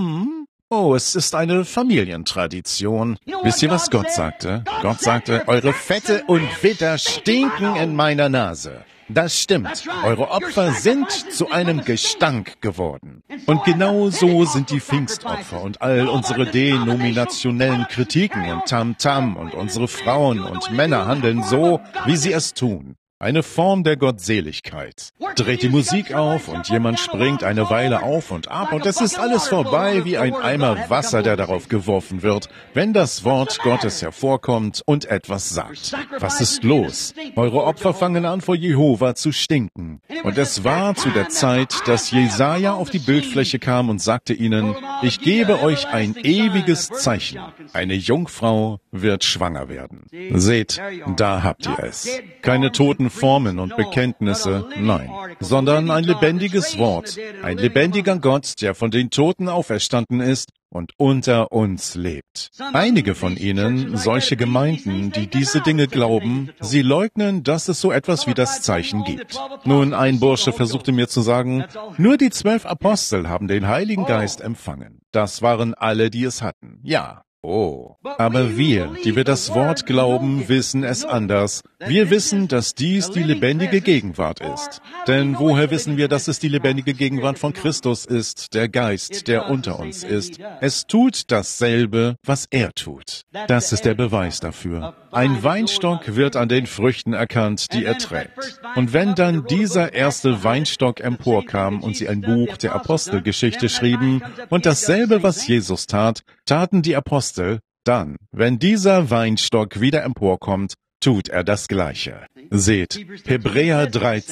Oh, es ist eine Familientradition. Wisst ihr, was Gott sagte? Gott sagte, eure Fette und Witter stinken in meiner Nase. Das stimmt. Eure Opfer sind zu einem Gestank geworden. Und genau so sind die Pfingstopfer und all unsere denominationellen Kritiken und Tamtam und unsere Frauen und Männer handeln so, wie sie es tun. Eine Form der Gottseligkeit. Dreht die Musik auf und jemand springt eine Weile auf und ab und es ist alles vorbei wie ein Eimer Wasser, der darauf geworfen wird, wenn das Wort Gottes hervorkommt und etwas sagt. Was ist los? Eure Opfer fangen an, vor Jehova zu stinken. Und es war zu der Zeit, dass Jesaja auf die Bildfläche kam und sagte ihnen, ich gebe euch ein ewiges Zeichen. Eine Jungfrau wird schwanger werden. Seht, da habt ihr es. Keine toten Formen und Bekenntnisse, nein, sondern ein lebendiges Wort, ein lebendiger Gott, der von den Toten auferstanden ist und unter uns lebt. Einige von ihnen, solche Gemeinden, die diese Dinge glauben, sie leugnen, dass es so etwas wie das Zeichen gibt. Nun, ein Bursche versuchte mir zu sagen, nur die 12 Apostel haben den Heiligen Geist empfangen. Das waren alle, die es hatten. Ja. Oh, aber wir, die wir das Wort glauben, wissen es anders. Wir wissen, dass dies die lebendige Gegenwart ist. Denn woher wissen wir, dass es die lebendige Gegenwart von Christus ist, der Geist, der unter uns ist? Es tut dasselbe, was er tut. Das ist der Beweis dafür. Ein Weinstock wird an den Früchten erkannt, die er trägt. Und wenn dann dieser erste Weinstock emporkam und sie ein Buch der Apostelgeschichte schrieben und dasselbe, was Jesus tat, taten die Apostel, dann, wenn dieser Weinstock wieder emporkommt, tut er das Gleiche. Seht, Hebräer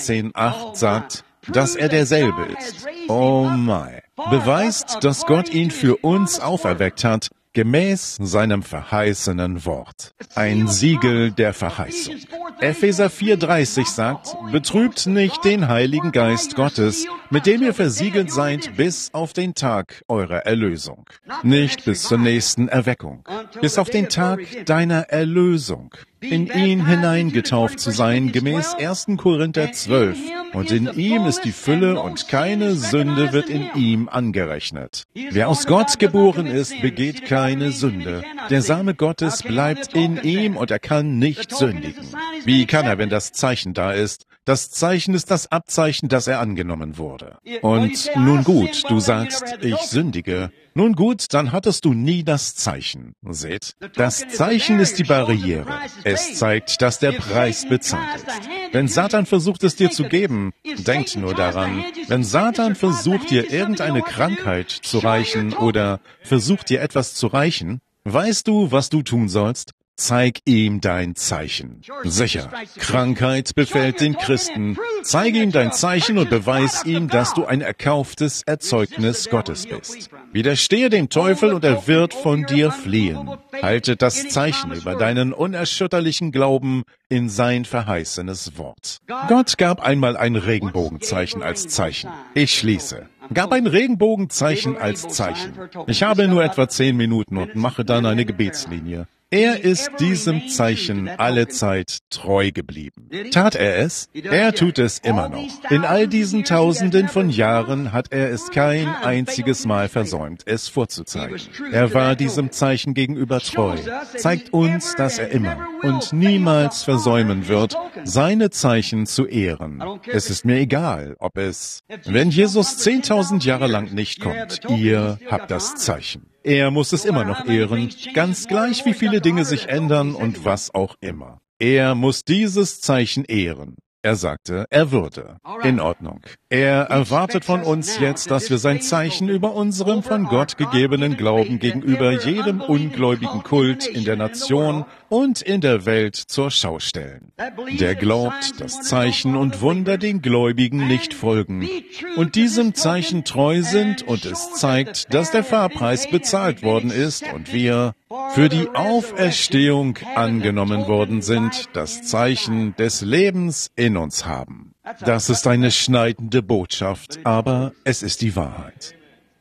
13,8 sagt, dass er derselbe ist. Oh my. Beweist, dass Gott ihn für uns auferweckt hat, gemäß seinem verheißenen Wort. Ein Siegel der Verheißung. Epheser 4,30 sagt, betrübt nicht den Heiligen Geist Gottes, mit dem ihr versiegelt seid bis auf den Tag eurer Erlösung. Nicht bis zur nächsten Erweckung. Bis auf den Tag deiner Erlösung. In ihn hineingetauft zu sein, gemäß 1. Korinther 12. Und in ihm ist die Fülle und keine Sünde wird in ihm angerechnet. Wer aus Gott geboren ist, begeht keine Sünde. Der Same Gottes bleibt in ihm und er kann nicht sündigen. Wie kann er, wenn das Zeichen da ist? Das Zeichen ist das Abzeichen, dass er angenommen wurde. Und nun gut, du sagst, ich sündige. Nun gut, dann hattest du nie das Zeichen. Seht, das Zeichen ist die Barriere. Es zeigt, dass der Preis bezahlt ist. Wenn Satan versucht, es dir zu geben, denkt nur daran, wenn Satan versucht, dir irgendeine Krankheit zu reichen oder versucht, dir etwas zu reichen, weißt du, was du tun sollst? Zeig ihm dein Zeichen. Sicher, Krankheit befällt den Christen. Zeige ihm dein Zeichen und beweis ihm, dass du ein erkauftes Erzeugnis Gottes bist. Widerstehe dem Teufel und er wird von dir fliehen. Halte das Zeichen über deinen unerschütterlichen Glauben in sein verheißenes Wort. Gott gab einmal ein Regenbogenzeichen als Zeichen. Ich schließe. Gab ein Regenbogenzeichen als Zeichen. Ich habe nur etwa 10 Minuten und mache dann eine Gebetslinie. Er ist diesem Zeichen alle Zeit treu geblieben. Tat er es? Er tut es immer noch. In all diesen Tausenden von Jahren hat er es kein einziges Mal versäumt, es vorzuzeigen. Er war diesem Zeichen gegenüber treu, zeigt uns, dass er immer und niemals versäumen wird, seine Zeichen zu ehren. Es ist mir egal, ob es, wenn Jesus 10.000 Jahre lang nicht kommt, ihr habt das Zeichen. Er muss es immer noch ehren, ganz gleich wie viele Dinge sich ändern und was auch immer. Er muss dieses Zeichen ehren. Er sagte, er würde. In Ordnung. Er erwartet von uns jetzt, dass wir sein Zeichen über unserem von Gott gegebenen Glauben gegenüber jedem ungläubigen Kult in der Nation und in der Welt zur Schau stellen. Der glaubt, dass Zeichen und Wunder den Gläubigen nicht folgen und diesem Zeichen treu sind und es zeigt, dass der Fahrpreis bezahlt worden ist und wir für die Auferstehung angenommen worden sind, das Zeichen des Lebens in uns haben. Das ist eine schneidende Botschaft, aber es ist die Wahrheit.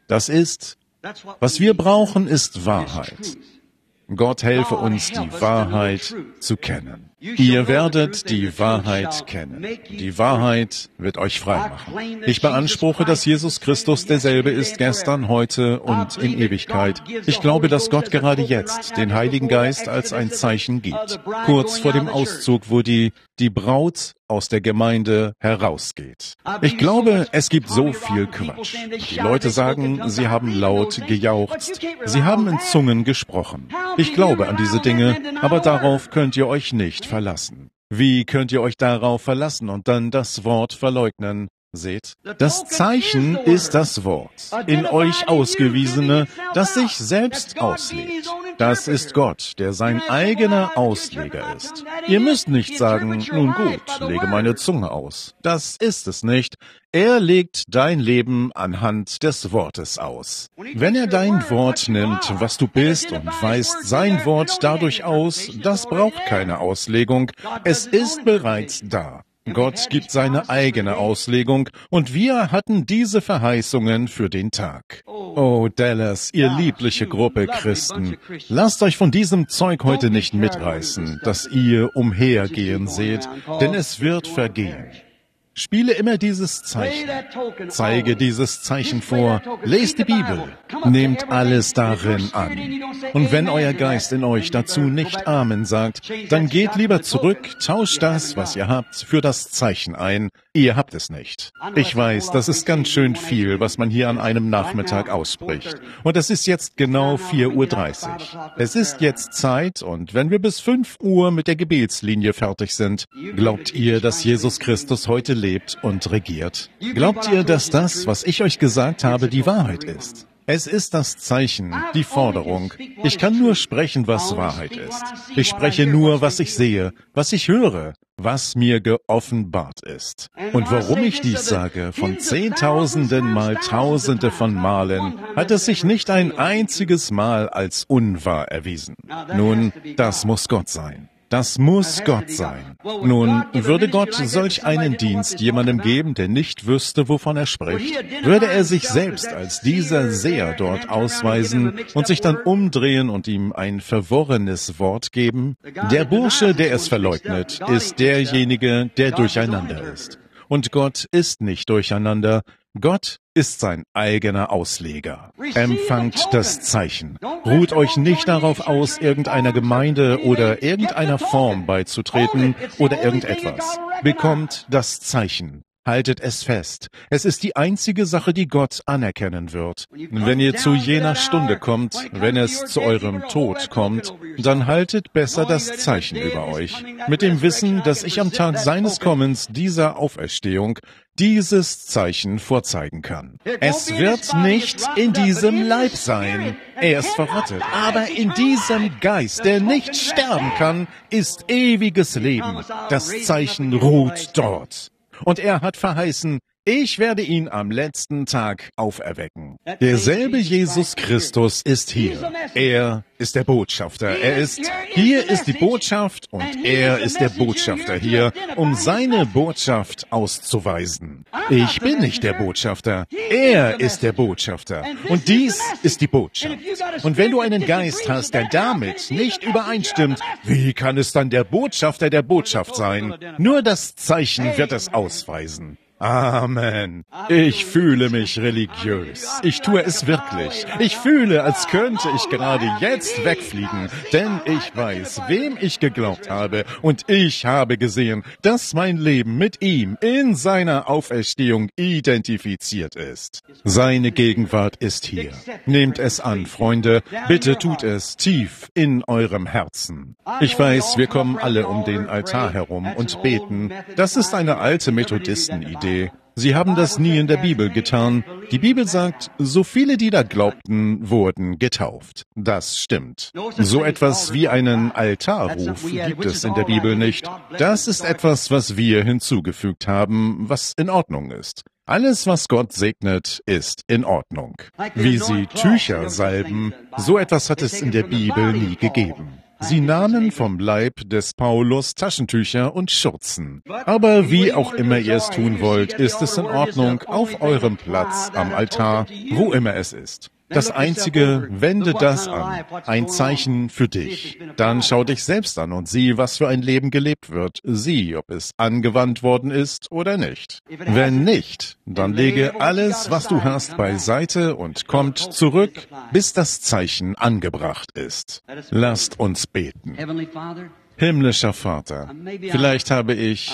Was wir brauchen, ist Wahrheit. Gott helfe uns, die Wahrheit zu kennen. Ihr werdet die Wahrheit kennen. Die Wahrheit wird euch frei machen. Ich beanspruche, dass Jesus Christus derselbe ist gestern, heute und in Ewigkeit. Ich glaube, dass Gott gerade jetzt den Heiligen Geist als ein Zeichen gibt. Kurz vor dem Auszug, wo die Braut aus der Gemeinde herausgeht. Ich glaube, es gibt so viel Quatsch. Die Leute sagen, sie haben laut gejauchzt. Sie haben in Zungen gesprochen. Ich glaube an diese Dinge, aber darauf könnt ihr euch nicht verlassen. Wie könnt ihr euch darauf verlassen und dann das Wort verleugnen? Seht, das Zeichen ist das Wort, in euch Ausgewiesene, das sich selbst auslegt. Das ist Gott, der sein eigener Ausleger ist. Ihr müsst nicht sagen, nun gut, lege meine Zunge aus. Das ist es nicht. Er legt dein Leben anhand des Wortes aus. Wenn er dein Wort nimmt, was du bist, und weist sein Wort dadurch aus, das braucht keine Auslegung. Es ist bereits da. Gott gibt seine eigene Auslegung und wir hatten diese Verheißungen für den Tag. Oh, Dallas, ihr liebliche Gruppe Christen, lasst euch von diesem Zeug heute nicht mitreißen, dass ihr umhergehen seht, denn es wird vergehen. Spiele immer dieses Zeichen. Zeige dieses Zeichen vor. Lest die Bibel. Nehmt alles darin an. Und wenn euer Geist in euch dazu nicht Amen sagt, dann geht lieber zurück, tauscht das, was ihr habt, für das Zeichen ein. Ihr habt es nicht. Ich weiß, das ist ganz schön viel, was man hier an einem Nachmittag ausspricht. Und es ist jetzt genau 4:30 Uhr. Es ist jetzt Zeit, und wenn wir bis 5 Uhr mit der Gebetslinie fertig sind, glaubt ihr, dass Jesus Christus heute lebt und regiert? Glaubt ihr, dass das, was ich euch gesagt habe, die Wahrheit ist? Es ist das Zeichen, die Forderung. Ich kann nur sprechen, was Wahrheit ist. Ich spreche nur, was ich sehe, was ich höre, was mir geoffenbart ist. Und warum ich dies sage, von Zehntausenden mal Tausende von Malen, hat es sich nicht ein einziges Mal als unwahr erwiesen. Nun, das muss Gott sein. Das muss Gott sein. Nun, würde Gott solch einen Dienst jemandem geben, der nicht wüsste, wovon er spricht? Würde er sich selbst als dieser Seher dort ausweisen und sich dann umdrehen und ihm ein verworrenes Wort geben? Der Bursche, der es verleugnet, ist derjenige, der durcheinander ist. Und Gott ist nicht durcheinander. Gott ist sein eigener Ausleger. Empfangt das Zeichen. Ruht euch nicht darauf aus, irgendeiner Gemeinde oder irgendeiner Form beizutreten oder irgendetwas. Bekommt das Zeichen. Haltet es fest. Es ist die einzige Sache, die Gott anerkennen wird. Wenn ihr zu jener Stunde kommt, wenn es zu eurem Tod kommt, dann haltet besser das Zeichen über euch, mit dem Wissen, dass ich am Tag seines Kommens dieser Auferstehung dieses Zeichen vorzeigen kann. Es wird nicht in diesem Leib sein. Er ist verrottet. Aber in diesem Geist, der nicht sterben kann, ist ewiges Leben. Das Zeichen ruht dort. Und er hat verheißen, Ich werde ihn am letzten Tag auferwecken. Derselbe Jesus Christus ist hier. Er ist der Botschafter. Hier ist die Botschaft und er ist der Botschafter hier, um seine Botschaft auszuweisen. Ich bin nicht der Botschafter. Er ist der Botschafter. Und dies ist die Botschaft. Und wenn du einen Geist hast, der damit nicht übereinstimmt, wie kann es dann der Botschafter der Botschaft sein? Nur das Zeichen wird es ausweisen. Amen. Ich fühle mich religiös. Ich tue es wirklich. Ich fühle, als könnte ich gerade jetzt wegfliegen, denn ich weiß, wem ich geglaubt habe und ich habe gesehen, dass mein Leben mit ihm in seiner Auferstehung identifiziert ist. Seine Gegenwart ist hier. Nehmt es an, Freunde. Bitte tut es tief in eurem Herzen. Ich weiß, wir kommen alle um den Altar herum und beten. Das ist eine alte Methodistenidee. Sie haben das nie in der Bibel getan. Die Bibel sagt, so viele, die da glaubten, wurden getauft. Das stimmt. So etwas wie einen Altarruf gibt es in der Bibel nicht. Das ist etwas, was wir hinzugefügt haben, was in Ordnung ist. Alles, was Gott segnet, ist in Ordnung. Wie sie Tücher salben, so etwas hat es in der Bibel nie gegeben. Sie nahmen vom Leib des Paulus Taschentücher und Schürzen. Aber wie auch immer ihr es tun wollt, ist es in Ordnung auf eurem Platz am Altar, wo immer es ist. Das Einzige, wende das an, ein Zeichen für dich. Dann schau dich selbst an und sieh, was für ein Leben gelebt wird. Sieh, ob es angewandt worden ist oder nicht. Wenn nicht, dann lege alles, was du hast, beiseite und kommt zurück, bis das Zeichen angebracht ist. Lasst uns beten. Himmlischer Vater, vielleicht habe ich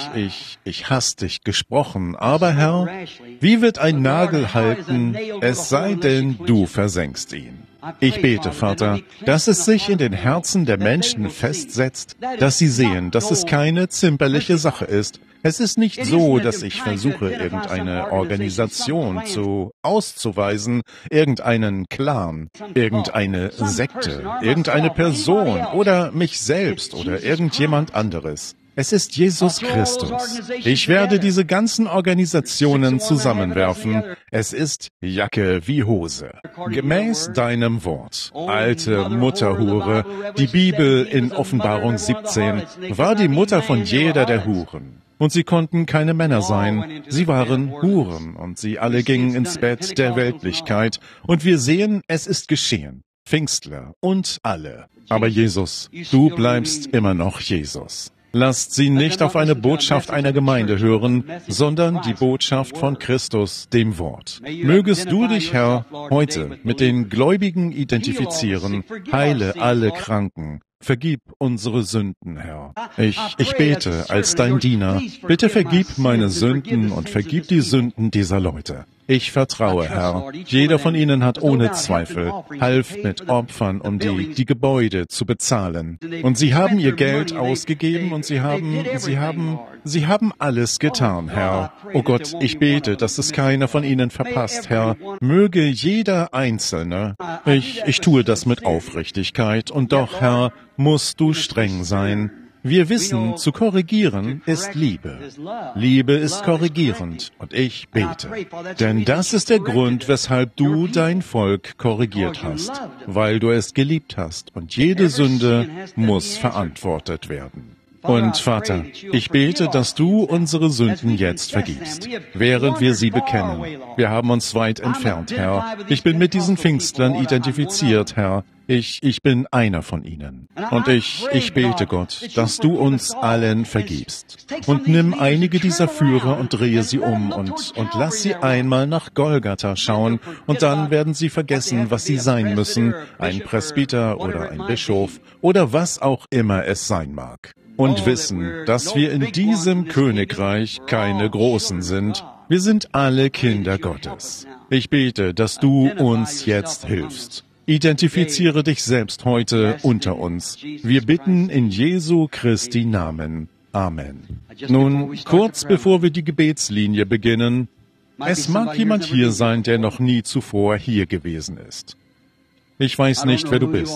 hastig gesprochen, aber Herr, wie wird ein Nagel halten, es sei denn, du versenkst ihn? Ich bete, Vater, dass es sich in den Herzen der Menschen festsetzt, dass sie sehen, dass es keine zimperliche Sache ist. Es ist nicht so, dass ich versuche, irgendeine Organisation auszuweisen, irgendeinen Clan, irgendeine Sekte, irgendeine Person oder mich selbst oder irgendjemand anderes. Es ist Jesus Christus. Ich werde diese ganzen Organisationen zusammenwerfen. Es ist Jacke wie Hose. Gemäß deinem Wort. Alte Mutterhure. Die Bibel in Offenbarung 17 war die Mutter von jeder der Huren. Und sie konnten keine Männer sein. Sie waren Huren und sie alle gingen ins Bett der Weltlichkeit. Und wir sehen, es ist geschehen. Pfingstler und alle. Aber Jesus, du bleibst immer noch Jesus. Lasst sie nicht auf eine Botschaft einer Gemeinde hören, sondern die Botschaft von Christus, dem Wort. Mögest du dich, Herr, heute mit den Gläubigen identifizieren, heile alle Kranken. Vergib unsere Sünden, Herr. Ich bete als dein Diener, bitte vergib meine Sünden und vergib die Sünden dieser Leute. Ich vertraue, Herr. Jeder von ihnen hat ohne Zweifel half mit Opfern, um die Gebäude zu bezahlen. Und sie haben ihr Geld ausgegeben und sie haben alles getan, Herr. Oh Gott, ich bete, dass es keiner von ihnen verpasst, Herr. Möge jeder Einzelne. Ich tue das mit Aufrichtigkeit und doch, Herr, musst du streng sein. Wir wissen, zu korrigieren ist Liebe. Liebe ist korrigierend und ich bete. Denn das ist der Grund, weshalb du dein Volk korrigiert hast, weil du es geliebt hast und jede Sünde muss verantwortet werden. Und Vater, ich bete, dass du unsere Sünden jetzt vergibst, während wir sie bekennen. Wir haben uns weit entfernt, Herr. Ich bin mit diesen Pfingstlern identifiziert, Herr. Ich bin einer von ihnen. Und ich bete, Gott, dass du uns allen vergibst. Und nimm einige dieser Führer und drehe sie um und lass sie einmal nach Golgatha schauen. Und dann werden sie vergessen, was sie sein müssen, ein Presbyter oder ein Bischof oder was auch immer es sein mag. Und wissen, dass wir in diesem Königreich keine Großen sind. Wir sind alle Kinder Gottes. Ich bete, dass du uns jetzt hilfst. Identifiziere dich selbst heute unter uns. Wir bitten in Jesu Christi Namen. Amen. Nun, kurz bevor wir die Gebetslinie beginnen, es mag jemand hier sein, der noch nie zuvor hier gewesen ist. Ich weiß nicht, wer du bist.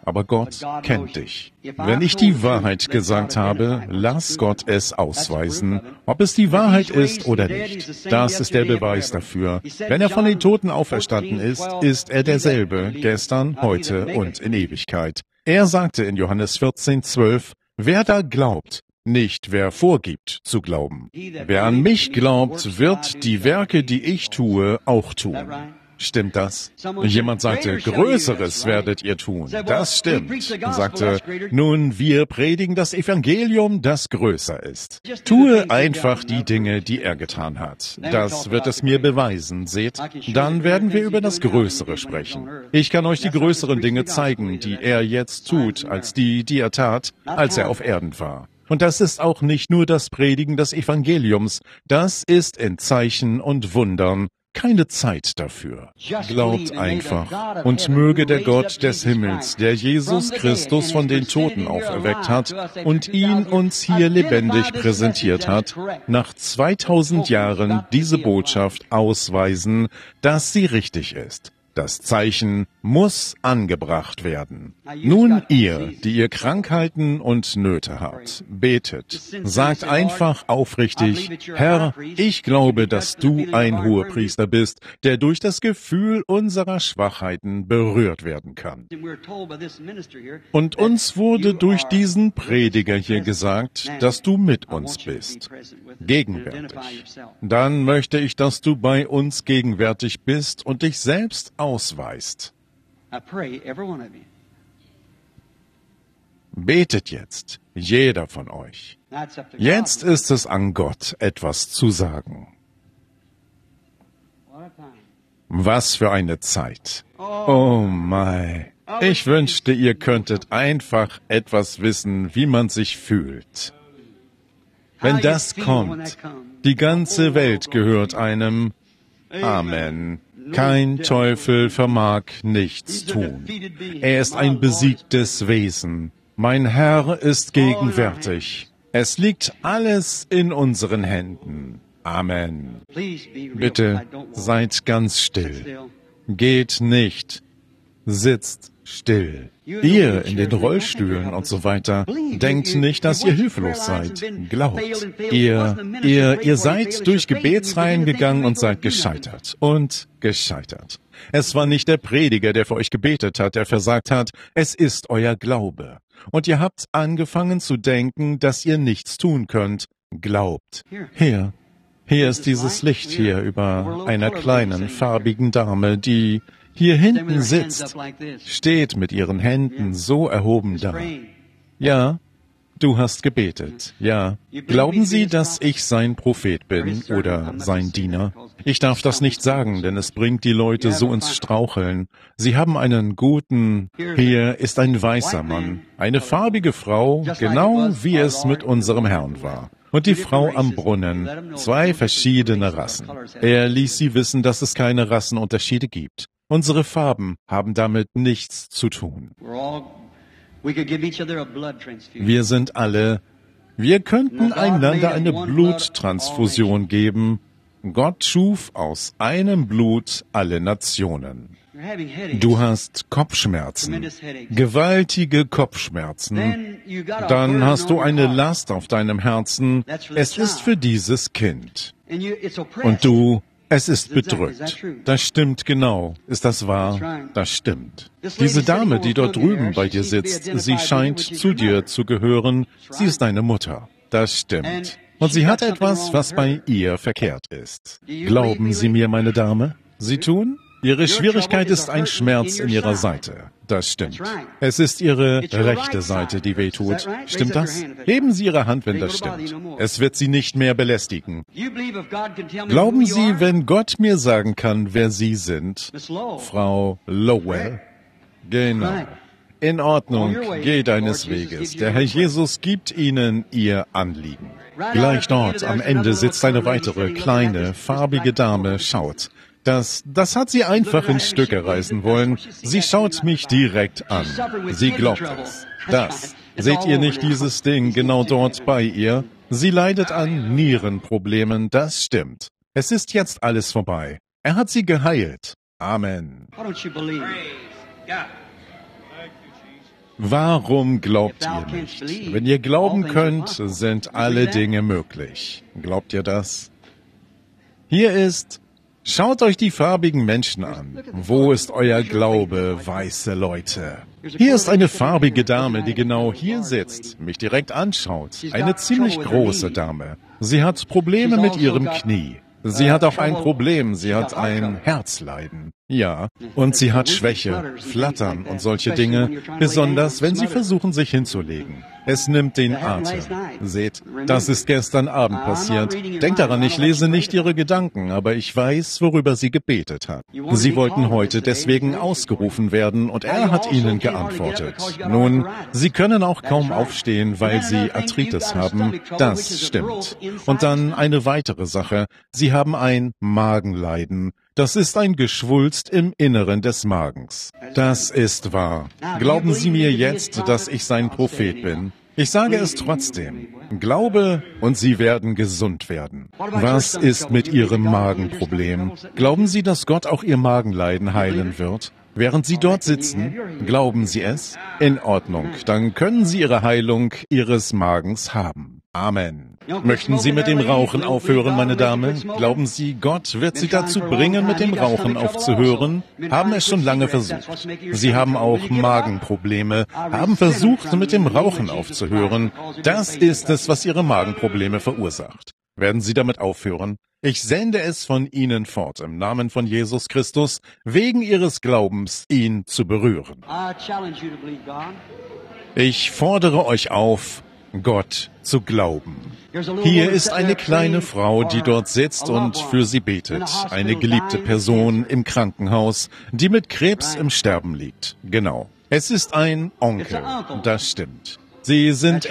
aber Gott kennt dich. Wenn ich die Wahrheit gesagt habe, lass Gott es ausweisen, ob es die Wahrheit ist oder nicht. Das ist der Beweis dafür. Wenn er von den Toten auferstanden ist er derselbe, gestern, heute und in Ewigkeit. Er sagte in Johannes 14,12, wer da glaubt, nicht wer vorgibt zu glauben. Wer an mich glaubt, wird die Werke, die ich tue, auch tun. Stimmt das? Jemand sagte, Größeres werdet ihr tun. Das stimmt. Sagte, nun, wir predigen das Evangelium, das größer ist. Tue einfach die Dinge, die er getan hat. Das wird es mir beweisen, seht. Dann werden wir über das Größere sprechen. Ich kann euch die größeren Dinge zeigen, die er jetzt tut, als die er tat, als er auf Erden war. Und das ist auch nicht nur das Predigen des Evangeliums, das ist in Zeichen und Wundern keine Zeit dafür. Glaubt einfach und möge der Gott des Himmels, der Jesus Christus von den Toten auferweckt hat und ihn uns hier lebendig präsentiert hat, nach 2000 Jahren diese Botschaft ausweisen, dass sie richtig ist. Das Zeichen muss angebracht werden. Nun ihr, die ihr Krankheiten und Nöte habt, betet. Sagt einfach aufrichtig, Herr, ich glaube, dass du ein Hohepriester bist, der durch das Gefühl unserer Schwachheiten berührt werden kann. Und uns wurde durch diesen Prediger hier gesagt, dass du mit uns bist, gegenwärtig. Dann möchte ich, dass du bei uns gegenwärtig bist und dich selbst ausweist. Betet jetzt, jeder von euch. Jetzt ist es an Gott, etwas zu sagen. Was für eine Zeit. Oh mein. Ich wünschte, ihr könntet einfach etwas wissen, wie man sich fühlt. Wenn das kommt, die ganze Welt gehört einem. Amen. Kein Teufel vermag nichts tun. Er ist ein besiegtes Wesen. Mein Herr ist gegenwärtig. Es liegt alles in unseren Händen. Amen. Bitte seid ganz still. Geht nicht. Sitzt still. Ihr in den Rollstühlen und so weiter, denkt nicht, dass ihr hilflos seid. Glaubt. Ihr seid durch Gebetsreihen gegangen und seid gescheitert. Und gescheitert. Es war nicht der Prediger, der für euch gebetet hat, der versagt hat. Es ist euer Glaube. Und ihr habt angefangen zu denken, dass ihr nichts tun könnt. Glaubt. Hier ist dieses Licht hier über einer kleinen, farbigen Dame, die hier hinten sitzt, steht mit ihren Händen so erhoben da. Ja, du hast gebetet, ja. Glauben Sie, dass ich sein Prophet bin oder sein Diener? Ich darf das nicht sagen, denn es bringt die Leute so ins Straucheln. Sie haben einen guten, hier ist ein weißer Mann, eine farbige Frau, genau wie es mit unserem Herrn war. Und die Frau am Brunnen, 2 verschiedene Rassen. Er ließ sie wissen, dass es keine Rassenunterschiede gibt. Unsere Farben haben damit nichts zu tun. Wir könnten einander eine Bluttransfusion geben. Gott schuf aus einem Blut alle Nationen. Du hast Kopfschmerzen, gewaltige Kopfschmerzen. Dann hast du eine Last auf deinem Herzen. Es ist für dieses Kind. Und du, es ist bedrückt. Das stimmt genau. Ist das wahr? Das stimmt. Diese Dame, die dort drüben bei dir sitzt, sie scheint zu dir zu gehören. Sie ist deine Mutter. Das stimmt. Und sie hat etwas, was bei ihr verkehrt ist. Glauben Sie mir, meine Dame? Sie tun? Ihre Schwierigkeit ist ein Schmerz in ihrer Seite. Das stimmt. Es ist Ihre rechte Seite, die wehtut. Stimmt das? Heben Sie Ihre Hand, wenn das stimmt. Es wird Sie nicht mehr belästigen. Glauben Sie, wenn Gott mir sagen kann, wer Sie sind? Frau Lowell? Genau. In Ordnung, geh deines Weges. Der Herr Jesus gibt Ihnen Ihr Anliegen. Gleich dort am Ende sitzt eine weitere, kleine, farbige Dame, schaut. Das hat sie einfach in Stücke reißen wollen. Sie schaut mich direkt an. Sie glaubt es. Das. Seht ihr nicht dieses Ding genau dort bei ihr? Sie leidet an Nierenproblemen, das stimmt. Es ist jetzt alles vorbei. Er hat sie geheilt. Amen. Warum glaubt ihr nicht? Wenn ihr glauben könnt, sind alle Dinge möglich. Glaubt ihr das? Hier ist, schaut euch die farbigen Menschen an. Wo ist euer Glaube, weiße Leute? Hier ist eine farbige Dame, die genau hier sitzt, mich direkt anschaut. Eine ziemlich große Dame. Sie hat Probleme mit ihrem Knie. Sie hat auch ein Problem, sie hat ein Herzleiden. Ja, und sie hat Schwäche, Flattern und solche Dinge, besonders wenn sie versuchen, sich hinzulegen. Es nimmt den Atem. Seht, das ist gestern Abend passiert. Denkt daran, ich lese nicht ihre Gedanken, aber ich weiß, worüber sie gebetet hat. Sie wollten heute deswegen ausgerufen werden und er hat ihnen geantwortet. Nun, sie können auch kaum aufstehen, weil sie Arthritis haben. Das stimmt. Und dann eine weitere Sache. Sie haben ein Magenleiden. Das ist ein Geschwulst im Inneren des Magens. Das ist wahr. Glauben Sie mir jetzt, dass ich sein Prophet bin? Ich sage es trotzdem. Glaube und Sie werden gesund werden. Was ist mit Ihrem Magenproblem? Glauben Sie, dass Gott auch Ihr Magenleiden heilen wird? Während Sie dort sitzen, glauben Sie es? In Ordnung, dann können Sie Ihre Heilung Ihres Magens haben. Amen. Möchten Sie mit dem Rauchen aufhören, meine Dame? Glauben Sie, Gott wird Sie dazu bringen, mit dem Rauchen aufzuhören? Haben es schon lange versucht. Sie haben auch Magenprobleme, haben versucht, mit dem Rauchen aufzuhören. Das ist es, was Ihre Magenprobleme verursacht. Werden Sie damit aufhören? Ich sende es von Ihnen fort, im Namen von Jesus Christus, wegen Ihres Glaubens, ihn zu berühren. Ich fordere euch auf, Gott zu glauben. Hier ist eine kleine Frau, die dort sitzt und für sie betet. Eine geliebte Person im Krankenhaus, die mit Krebs im Sterben liegt. Genau. Es ist ein Onkel. Das stimmt. Sie sind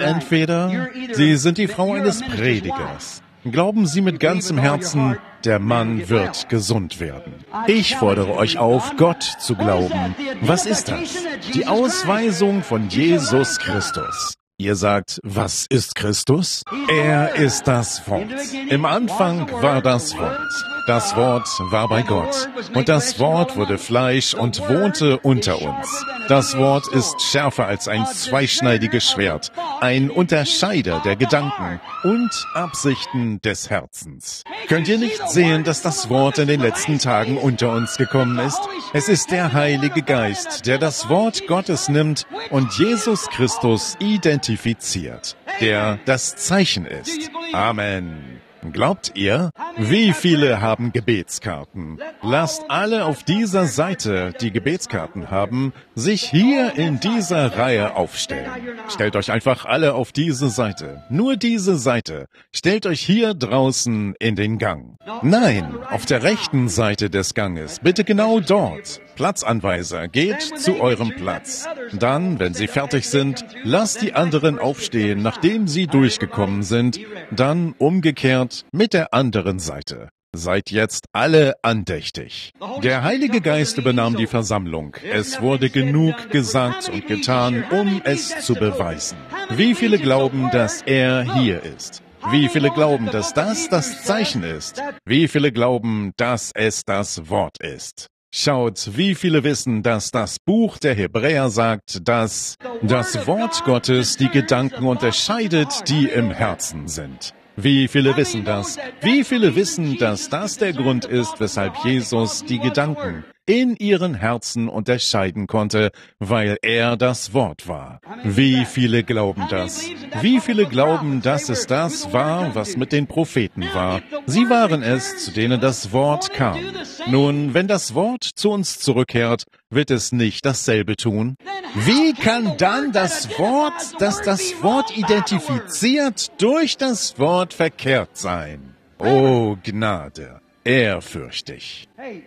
die Frau eines Predigers. Glauben Sie mit ganzem Herzen, der Mann wird gesund werden. Ich fordere euch auf, Gott zu glauben. Was ist das? Die Ausweisung von Jesus Christus. Ihr sagt, was ist Christus? Er ist das Wort. Im Anfang war das Wort. Das Wort war bei Gott. Und das Wort wurde Fleisch und wohnte unter uns. Das Wort ist schärfer als ein zweischneidiges Schwert, ein Unterscheider der Gedanken und Absichten des Herzens. Könnt ihr nicht sehen, dass das Wort in den letzten Tagen unter uns gekommen ist? Es ist der Heilige Geist, der das Wort Gottes nimmt und Jesus Christus identifiziert, der das Zeichen ist. Amen. Glaubt ihr? Wie viele haben Gebetskarten? Lasst alle auf dieser Seite, die Gebetskarten haben, sich hier in dieser Reihe aufstellen. Stellt euch einfach alle auf diese Seite. Nur diese Seite. Stellt euch hier draußen in den Gang. Nein, auf der rechten Seite des Ganges. Bitte genau dort. Platzanweiser, geht zu eurem Platz. Dann, wenn sie fertig sind, lasst die anderen aufstehen, nachdem sie durchgekommen sind. Dann umgekehrt mit der anderen Seite. Seid jetzt alle andächtig. Der Heilige Geist übernahm die Versammlung. Es wurde genug gesagt und getan, um es zu beweisen. Wie viele glauben, dass er hier ist? Wie viele glauben, dass das das Zeichen ist? Wie viele glauben, dass es das Wort ist? Schaut, wie viele wissen, dass das Buch der Hebräer sagt, dass das Wort Gottes die Gedanken unterscheidet, die im Herzen sind. Wie viele wissen das? Wie viele wissen, dass das der Grund ist, weshalb Jesus die Gedanken in ihren Herzen unterscheiden konnte, weil er das Wort war? Wie viele glauben das? Wie viele glauben, dass es das war, was mit den Propheten war? Sie waren es, zu denen das Wort kam. Nun, wenn das Wort zu uns zurückkehrt, wird es nicht dasselbe tun. Wie kann dann das Wort, das das Wort identifiziert, durch das Wort verkehrt sein? Oh Gnade, ehrfürchtig.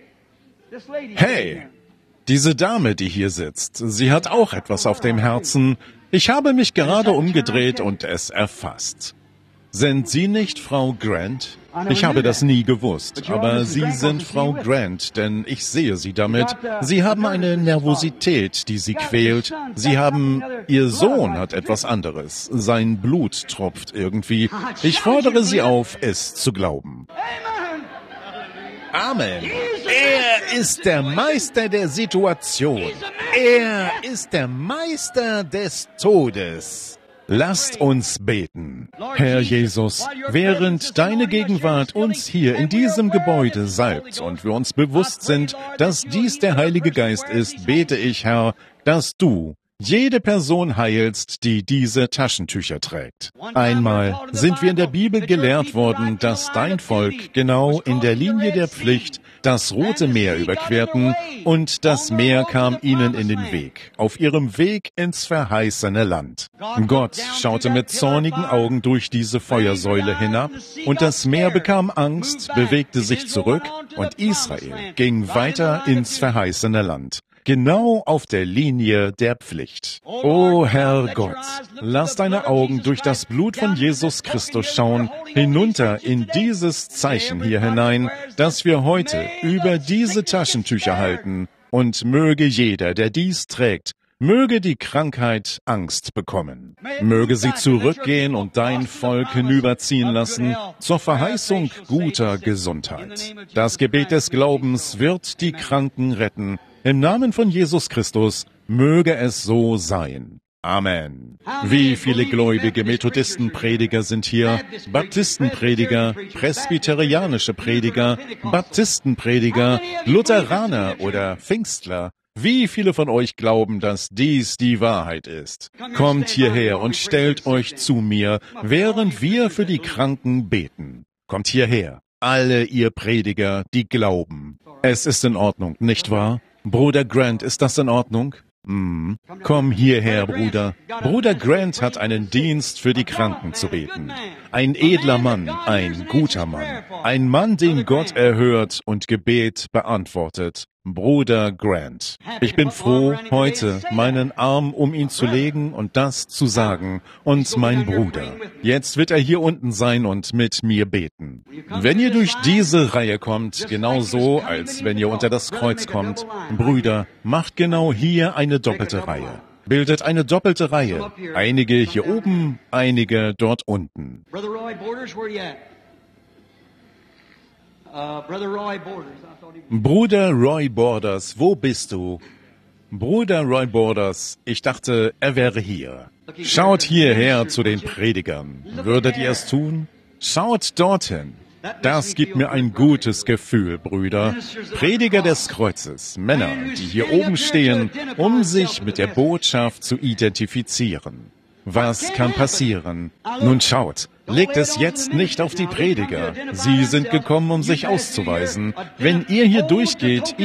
Hey, diese Dame, die hier sitzt, sie hat auch etwas auf dem Herzen. Ich habe mich gerade umgedreht und es erfasst. Sind Sie nicht Frau Grant? Ich habe das nie gewusst, aber Sie sind Frau Grant, denn ich sehe Sie damit. Sie haben eine Nervosität, die Sie quält. Ihr Sohn hat etwas anderes. Sein Blut tropft irgendwie. Ich fordere Sie auf, es zu glauben. Amen. Er ist der Meister der Situation. Er ist der Meister des Todes. Lasst uns beten. Herr Jesus, während deine Gegenwart uns hier in diesem Gebäude salbt und wir uns bewusst sind, dass dies der Heilige Geist ist, bete ich, Herr, dass du jede Person heilst, die diese Taschentücher trägt. Einmal sind wir in der Bibel gelehrt worden, dass dein Volk genau in der Linie der Pflicht das Rote Meer überquerten und das Meer kam ihnen in den Weg, auf ihrem Weg ins verheißene Land. Gott schaute mit zornigen Augen durch diese Feuersäule hinab und das Meer bekam Angst, bewegte sich zurück und Israel ging weiter ins verheißene Land. Genau auf der Linie der Pflicht. O Herr Gott, lass deine Augen durch das Blut von Jesus Christus schauen, hinunter in dieses Zeichen hier hinein, das wir heute über diese Taschentücher halten. Und möge jeder, der dies trägt, möge die Krankheit Angst bekommen. Möge sie zurückgehen und dein Volk hinüberziehen lassen zur Verheißung guter Gesundheit. Das Gebet des Glaubens wird die Kranken retten. Im Namen von Jesus Christus möge es so sein. Amen. Wie viele gläubige Methodistenprediger sind hier, Baptistenprediger, presbyterianische Prediger, Baptistenprediger, Lutheraner oder Pfingstler. Wie viele von euch glauben, dass dies die Wahrheit ist? Kommt hierher und stellt euch zu mir, während wir für die Kranken beten. Kommt hierher, alle ihr Prediger, die glauben. Es ist in Ordnung, nicht wahr? Bruder Grant, ist das in Ordnung? Komm hierher, Bruder. Bruder Grant hat einen Dienst für die Kranken zu beten. Ein edler Mann, ein guter Mann. Ein Mann, den Gott erhört und Gebet beantwortet. Bruder Grant. Ich bin froh, heute meinen Arm um ihn zu legen und das zu sagen. Und mein Bruder. Jetzt wird er hier unten sein und mit mir beten. Wenn ihr durch diese Reihe kommt, genauso als wenn ihr unter das Kreuz kommt, Brüder, macht genau hier eine doppelte Reihe. Bildet eine doppelte Reihe. Einige hier oben, einige dort unten. Brother Roy Borders, where you at? Brother Roy Borders. Bruder Roy Borders, wo bist du? Bruder Roy Borders, ich dachte, er wäre hier. Schaut hierher zu den Predigern. Würdet ihr es tun? Schaut dorthin. Das gibt mir ein gutes Gefühl, Brüder. Prediger des Kreuzes, Männer, die hier oben stehen, um sich mit der Botschaft zu identifizieren. Was kann passieren? Nun schaut, legt es jetzt nicht auf die Prediger. Sie sind gekommen, um sich auszuweisen. Wenn ihr hier durchgeht,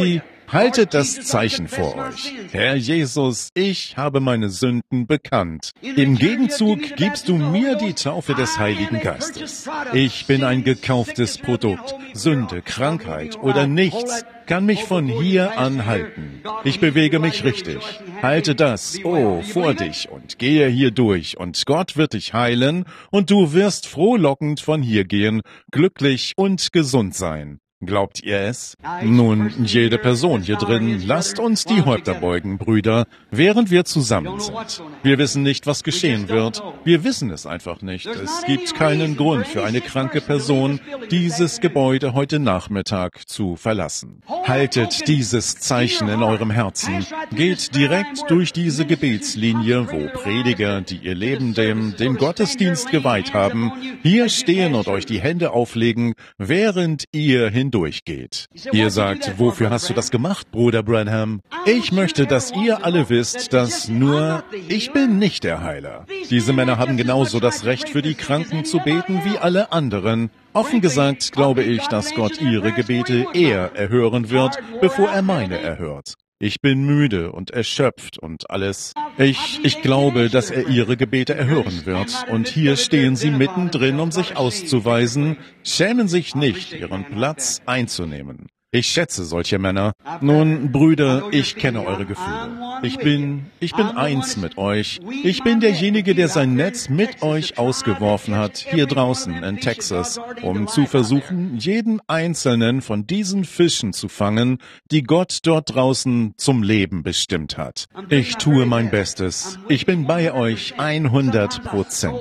haltet das Zeichen vor euch. Herr Jesus, ich habe meine Sünden bekannt. Im Gegenzug gibst du mir die Taufe des Heiligen Geistes. Ich bin ein gekauftes Produkt. Sünde, Krankheit oder nichts kann mich von hier an halten. Ich bewege mich richtig. Halte das, vor dich und gehe hier durch und Gott wird dich heilen und du wirst frohlockend von hier gehen, glücklich und gesund sein. Glaubt ihr es? Nun, jede Person hier drin, lasst uns die Häupter beugen, Brüder, während wir zusammen sind. Wir wissen nicht, was geschehen wird. Wir wissen es einfach nicht. Es gibt keinen Grund für eine kranke Person, dieses Gebäude heute Nachmittag zu verlassen. Haltet dieses Zeichen in eurem Herzen. Geht direkt durch diese Gebetslinie, wo Prediger, die ihr Leben dem Gottesdienst geweiht haben, hier stehen und euch die Hände auflegen, während ihr durchgeht. Ihr sagt, wofür hast du das gemacht, Bruder Branham? Ich möchte, dass ihr alle wisst, dass nur ich bin nicht der Heiler. Diese Männer haben genauso das Recht, für die Kranken zu beten wie alle anderen. Offen gesagt glaube ich, dass Gott ihre Gebete eher erhören wird, bevor er meine erhört. Ich bin müde und erschöpft und alles. Ich glaube, dass er ihre Gebete erhören wird. Und hier stehen sie mittendrin, um sich auszuweisen, schämen sich nicht, ihren Platz einzunehmen. Ich schätze solche Männer. Nun, Brüder, ich kenne eure Gefühle. Ich bin eins mit euch. Ich bin derjenige, der sein Netz mit euch ausgeworfen hat, hier draußen in Texas, um zu versuchen, jeden einzelnen von diesen Fischen zu fangen, die Gott dort draußen zum Leben bestimmt hat. Ich tue mein Bestes. Ich bin bei euch 100%.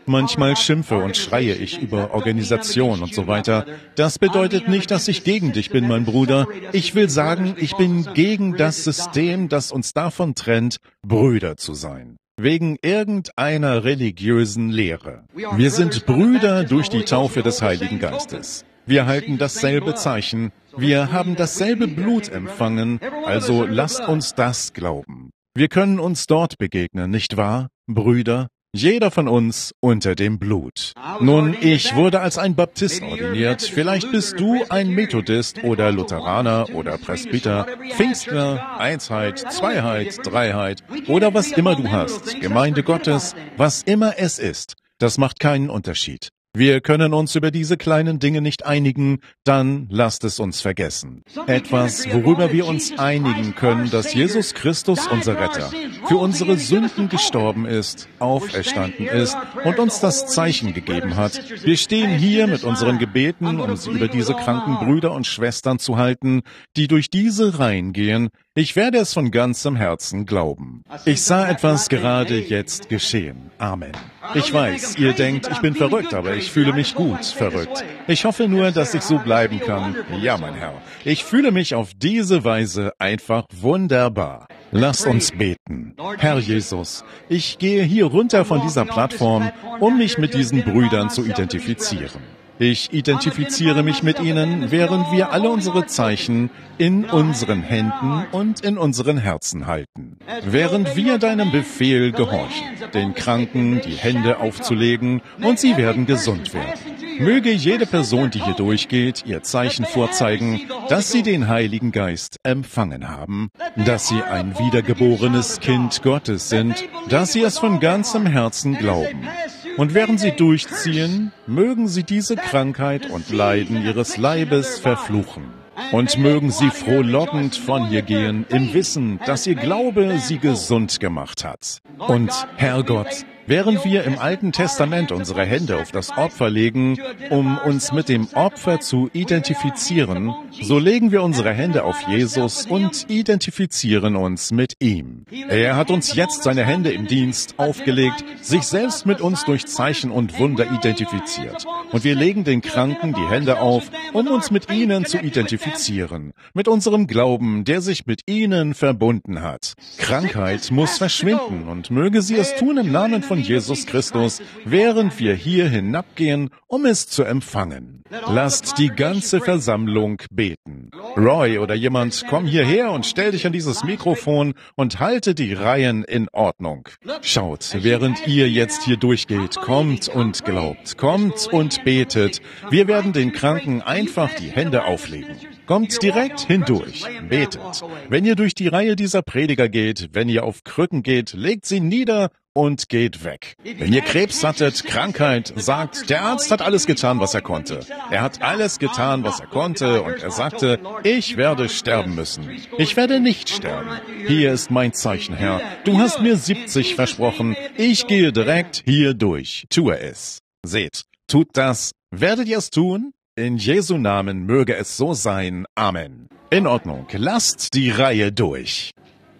Manchmal schimpfe und schreie ich über Organisation und so weiter. Das bedeutet nicht, dass ich gegen dich bin, mein Bruder. Ich will sagen, ich bin gegen das System, das uns davon trennt, Brüder zu sein. Wegen irgendeiner religiösen Lehre. Wir sind Brüder durch die Taufe des Heiligen Geistes. Wir halten dasselbe Zeichen. Wir haben dasselbe Blut empfangen. Also lasst uns das glauben. Wir können uns dort begegnen, nicht wahr, Brüder? Jeder von uns unter dem Blut. Nun, ich wurde als ein Baptist ordiniert. Vielleicht bist du ein Methodist oder Lutheraner oder Presbyter, Pfingstler, Einsheit, Zweiheit, Dreiheit oder was immer du hast, Gemeinde Gottes, was immer es ist. Das macht keinen Unterschied. Wir können uns über diese kleinen Dinge nicht einigen, dann lasst es uns vergessen. Etwas, worüber wir uns einigen können, dass Jesus Christus, unser Retter, für unsere Sünden gestorben ist, auferstanden ist und uns das Zeichen gegeben hat. Wir stehen hier mit unseren Gebeten, um sie über diese kranken Brüder und Schwestern zu halten, die durch diese Reihen gehen. Ich werde es von ganzem Herzen glauben. Ich sah etwas gerade jetzt geschehen. Amen. Ich weiß, ihr denkt, ich bin verrückt, aber ich fühle mich gut verrückt. Ich hoffe nur, dass ich so bleiben kann. Ja, mein Herr. Ich fühle mich auf diese Weise einfach wunderbar. Lasst uns beten. Herr Jesus, ich gehe hier runter von dieser Plattform, um mich mit diesen Brüdern zu identifizieren. Ich identifiziere mich mit ihnen, während wir alle unsere Zeichen in unseren Händen und in unseren Herzen halten. Während wir deinem Befehl gehorchen, den Kranken die Hände aufzulegen und sie werden gesund werden. Möge jede Person, die hier durchgeht, ihr Zeichen vorzeigen, dass sie den Heiligen Geist empfangen haben, dass sie ein wiedergeborenes Kind Gottes sind, dass sie es von ganzem Herzen glauben. Und während sie durchziehen, mögen sie diese Krankheit und Leiden ihres Leibes verfluchen. Und mögen sie frohlockend von hier gehen, im Wissen, dass ihr Glaube sie gesund gemacht hat. Und Herr Gott, während wir im Alten Testament unsere Hände auf das Opfer legen, um uns mit dem Opfer zu identifizieren, so legen wir unsere Hände auf Jesus und identifizieren uns mit ihm. Er hat uns jetzt seine Hände im Dienst aufgelegt, sich selbst mit uns durch Zeichen und Wunder identifiziert. Und wir legen den Kranken die Hände auf, um uns mit ihnen zu identifizieren, mit unserem Glauben, der sich mit ihnen verbunden hat. Krankheit muss verschwinden und möge sie es tun im Namen von Jesus Christus, während wir hier hinabgehen, um es zu empfangen. Lasst die ganze Versammlung beten. Roy oder jemand, komm hierher und stell dich an dieses Mikrofon und halte die Reihen in Ordnung. Schaut, während ihr jetzt hier durchgeht, kommt und glaubt, kommt und betet. Wir werden den Kranken einfach die Hände auflegen. Kommt direkt hindurch, betet. Wenn ihr durch die Reihe dieser Prediger geht, wenn ihr auf Krücken geht, legt sie nieder und geht weg. Wenn ihr Krebs hattet, Krankheit, sagt, der Arzt hat alles getan, was er konnte. Er hat alles getan, was er konnte, und er sagte, ich werde sterben müssen. Ich werde nicht sterben. Hier ist mein Zeichen, Herr. Du hast mir 70 versprochen. Ich gehe direkt hier durch. Tue es. Seht, tut das. Werdet ihr es tun? In Jesu Namen möge es so sein. Amen. In Ordnung. Lasst die Reihe durch.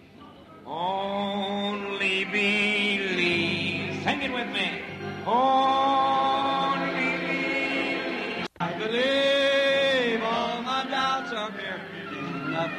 Only believe. Sing it with me. Only believe. I believe all my doubts are buried in the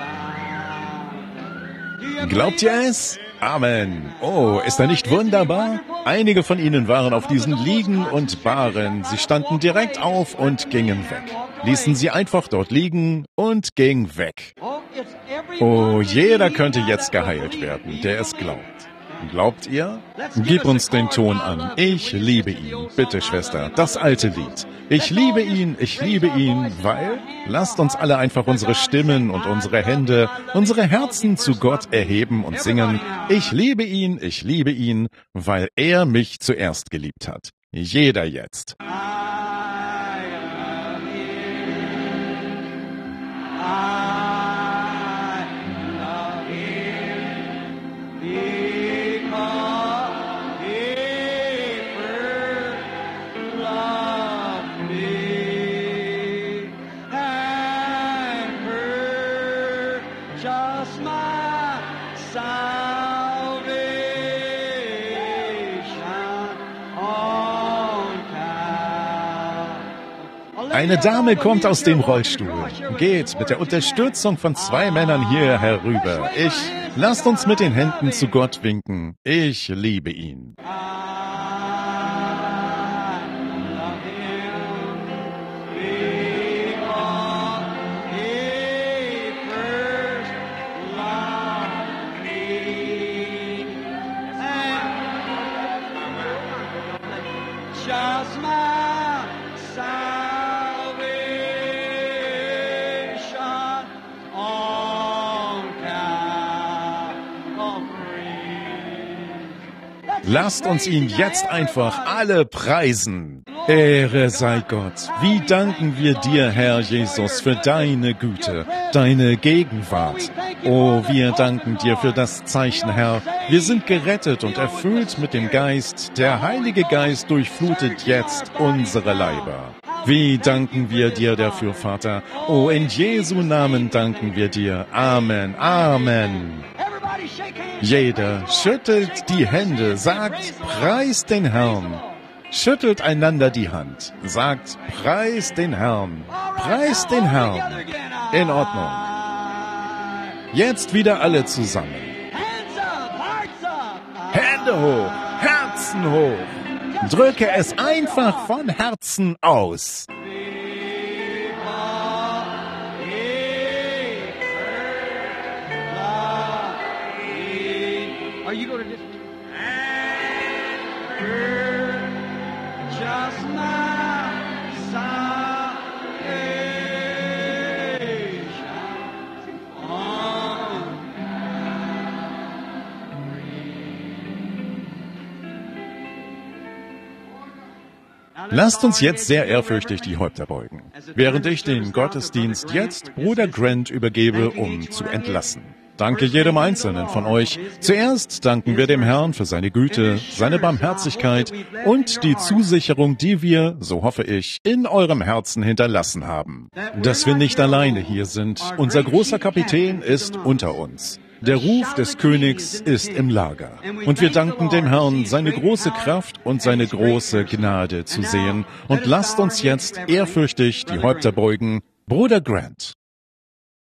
Bible. Glaubt ihr es? Amen. Oh, ist er nicht wunderbar? Einige von ihnen waren auf diesen Liegen und Bahren. Sie standen direkt auf und gingen weg. Ließen sie einfach dort liegen und ging weg. Oh, jeder könnte jetzt geheilt werden, der es glaubt. Glaubt ihr? Gib uns den Ton an. Ich liebe ihn. Bitte, Schwester, das alte Lied. Ich liebe ihn, weil... Lasst uns alle einfach unsere Stimmen und unsere Hände, unsere Herzen zu Gott erheben und singen. Ich liebe ihn, weil er mich zuerst geliebt hat. Jeder jetzt. Salvation. Eine Dame kommt aus dem Rollstuhl, geht mit der Unterstützung von 2 Männern hier herüber. Lasst uns mit den Händen zu Gott winken. Ich liebe ihn. Just my salvation on Calvary. Lasst uns ihn jetzt einfach alle preisen. Ehre sei Gott. Wie danken wir dir, Herr Jesus, für deine Güte, deine Gegenwart. Oh, wir danken dir für das Zeichen, Herr. Wir sind gerettet und erfüllt mit dem Geist. Der Heilige Geist durchflutet jetzt unsere Leiber. Wie danken wir dir dafür, Vater. Oh, in Jesu Namen danken wir dir. Amen, Amen. Jeder schüttelt die Hände, sagt, preis den Herrn. Schüttelt einander die Hand, sagt, preis den Herrn, preis den Herrn. In Ordnung. Jetzt wieder alle zusammen. Hände hoch, Herzen hoch. Drücke es einfach von Herzen aus. Are you going to just... Just my salvation on Lasst uns jetzt sehr ehrfürchtig die Häupter beugen, während ich den Gottesdienst jetzt Bruder Grant übergebe, um zu entlassen. Danke jedem Einzelnen von euch. Zuerst danken wir dem Herrn für seine Güte, seine Barmherzigkeit und die Zusicherung, die wir, so hoffe ich, in eurem Herzen hinterlassen haben. Dass wir nicht alleine hier sind. Unser großer Kapitän ist unter uns. Der Ruf des Königs ist im Lager. Und wir danken dem Herrn, seine große Kraft und seine große Gnade zu sehen. Und lasst uns jetzt ehrfürchtig die Häupter beugen. Bruder Grant.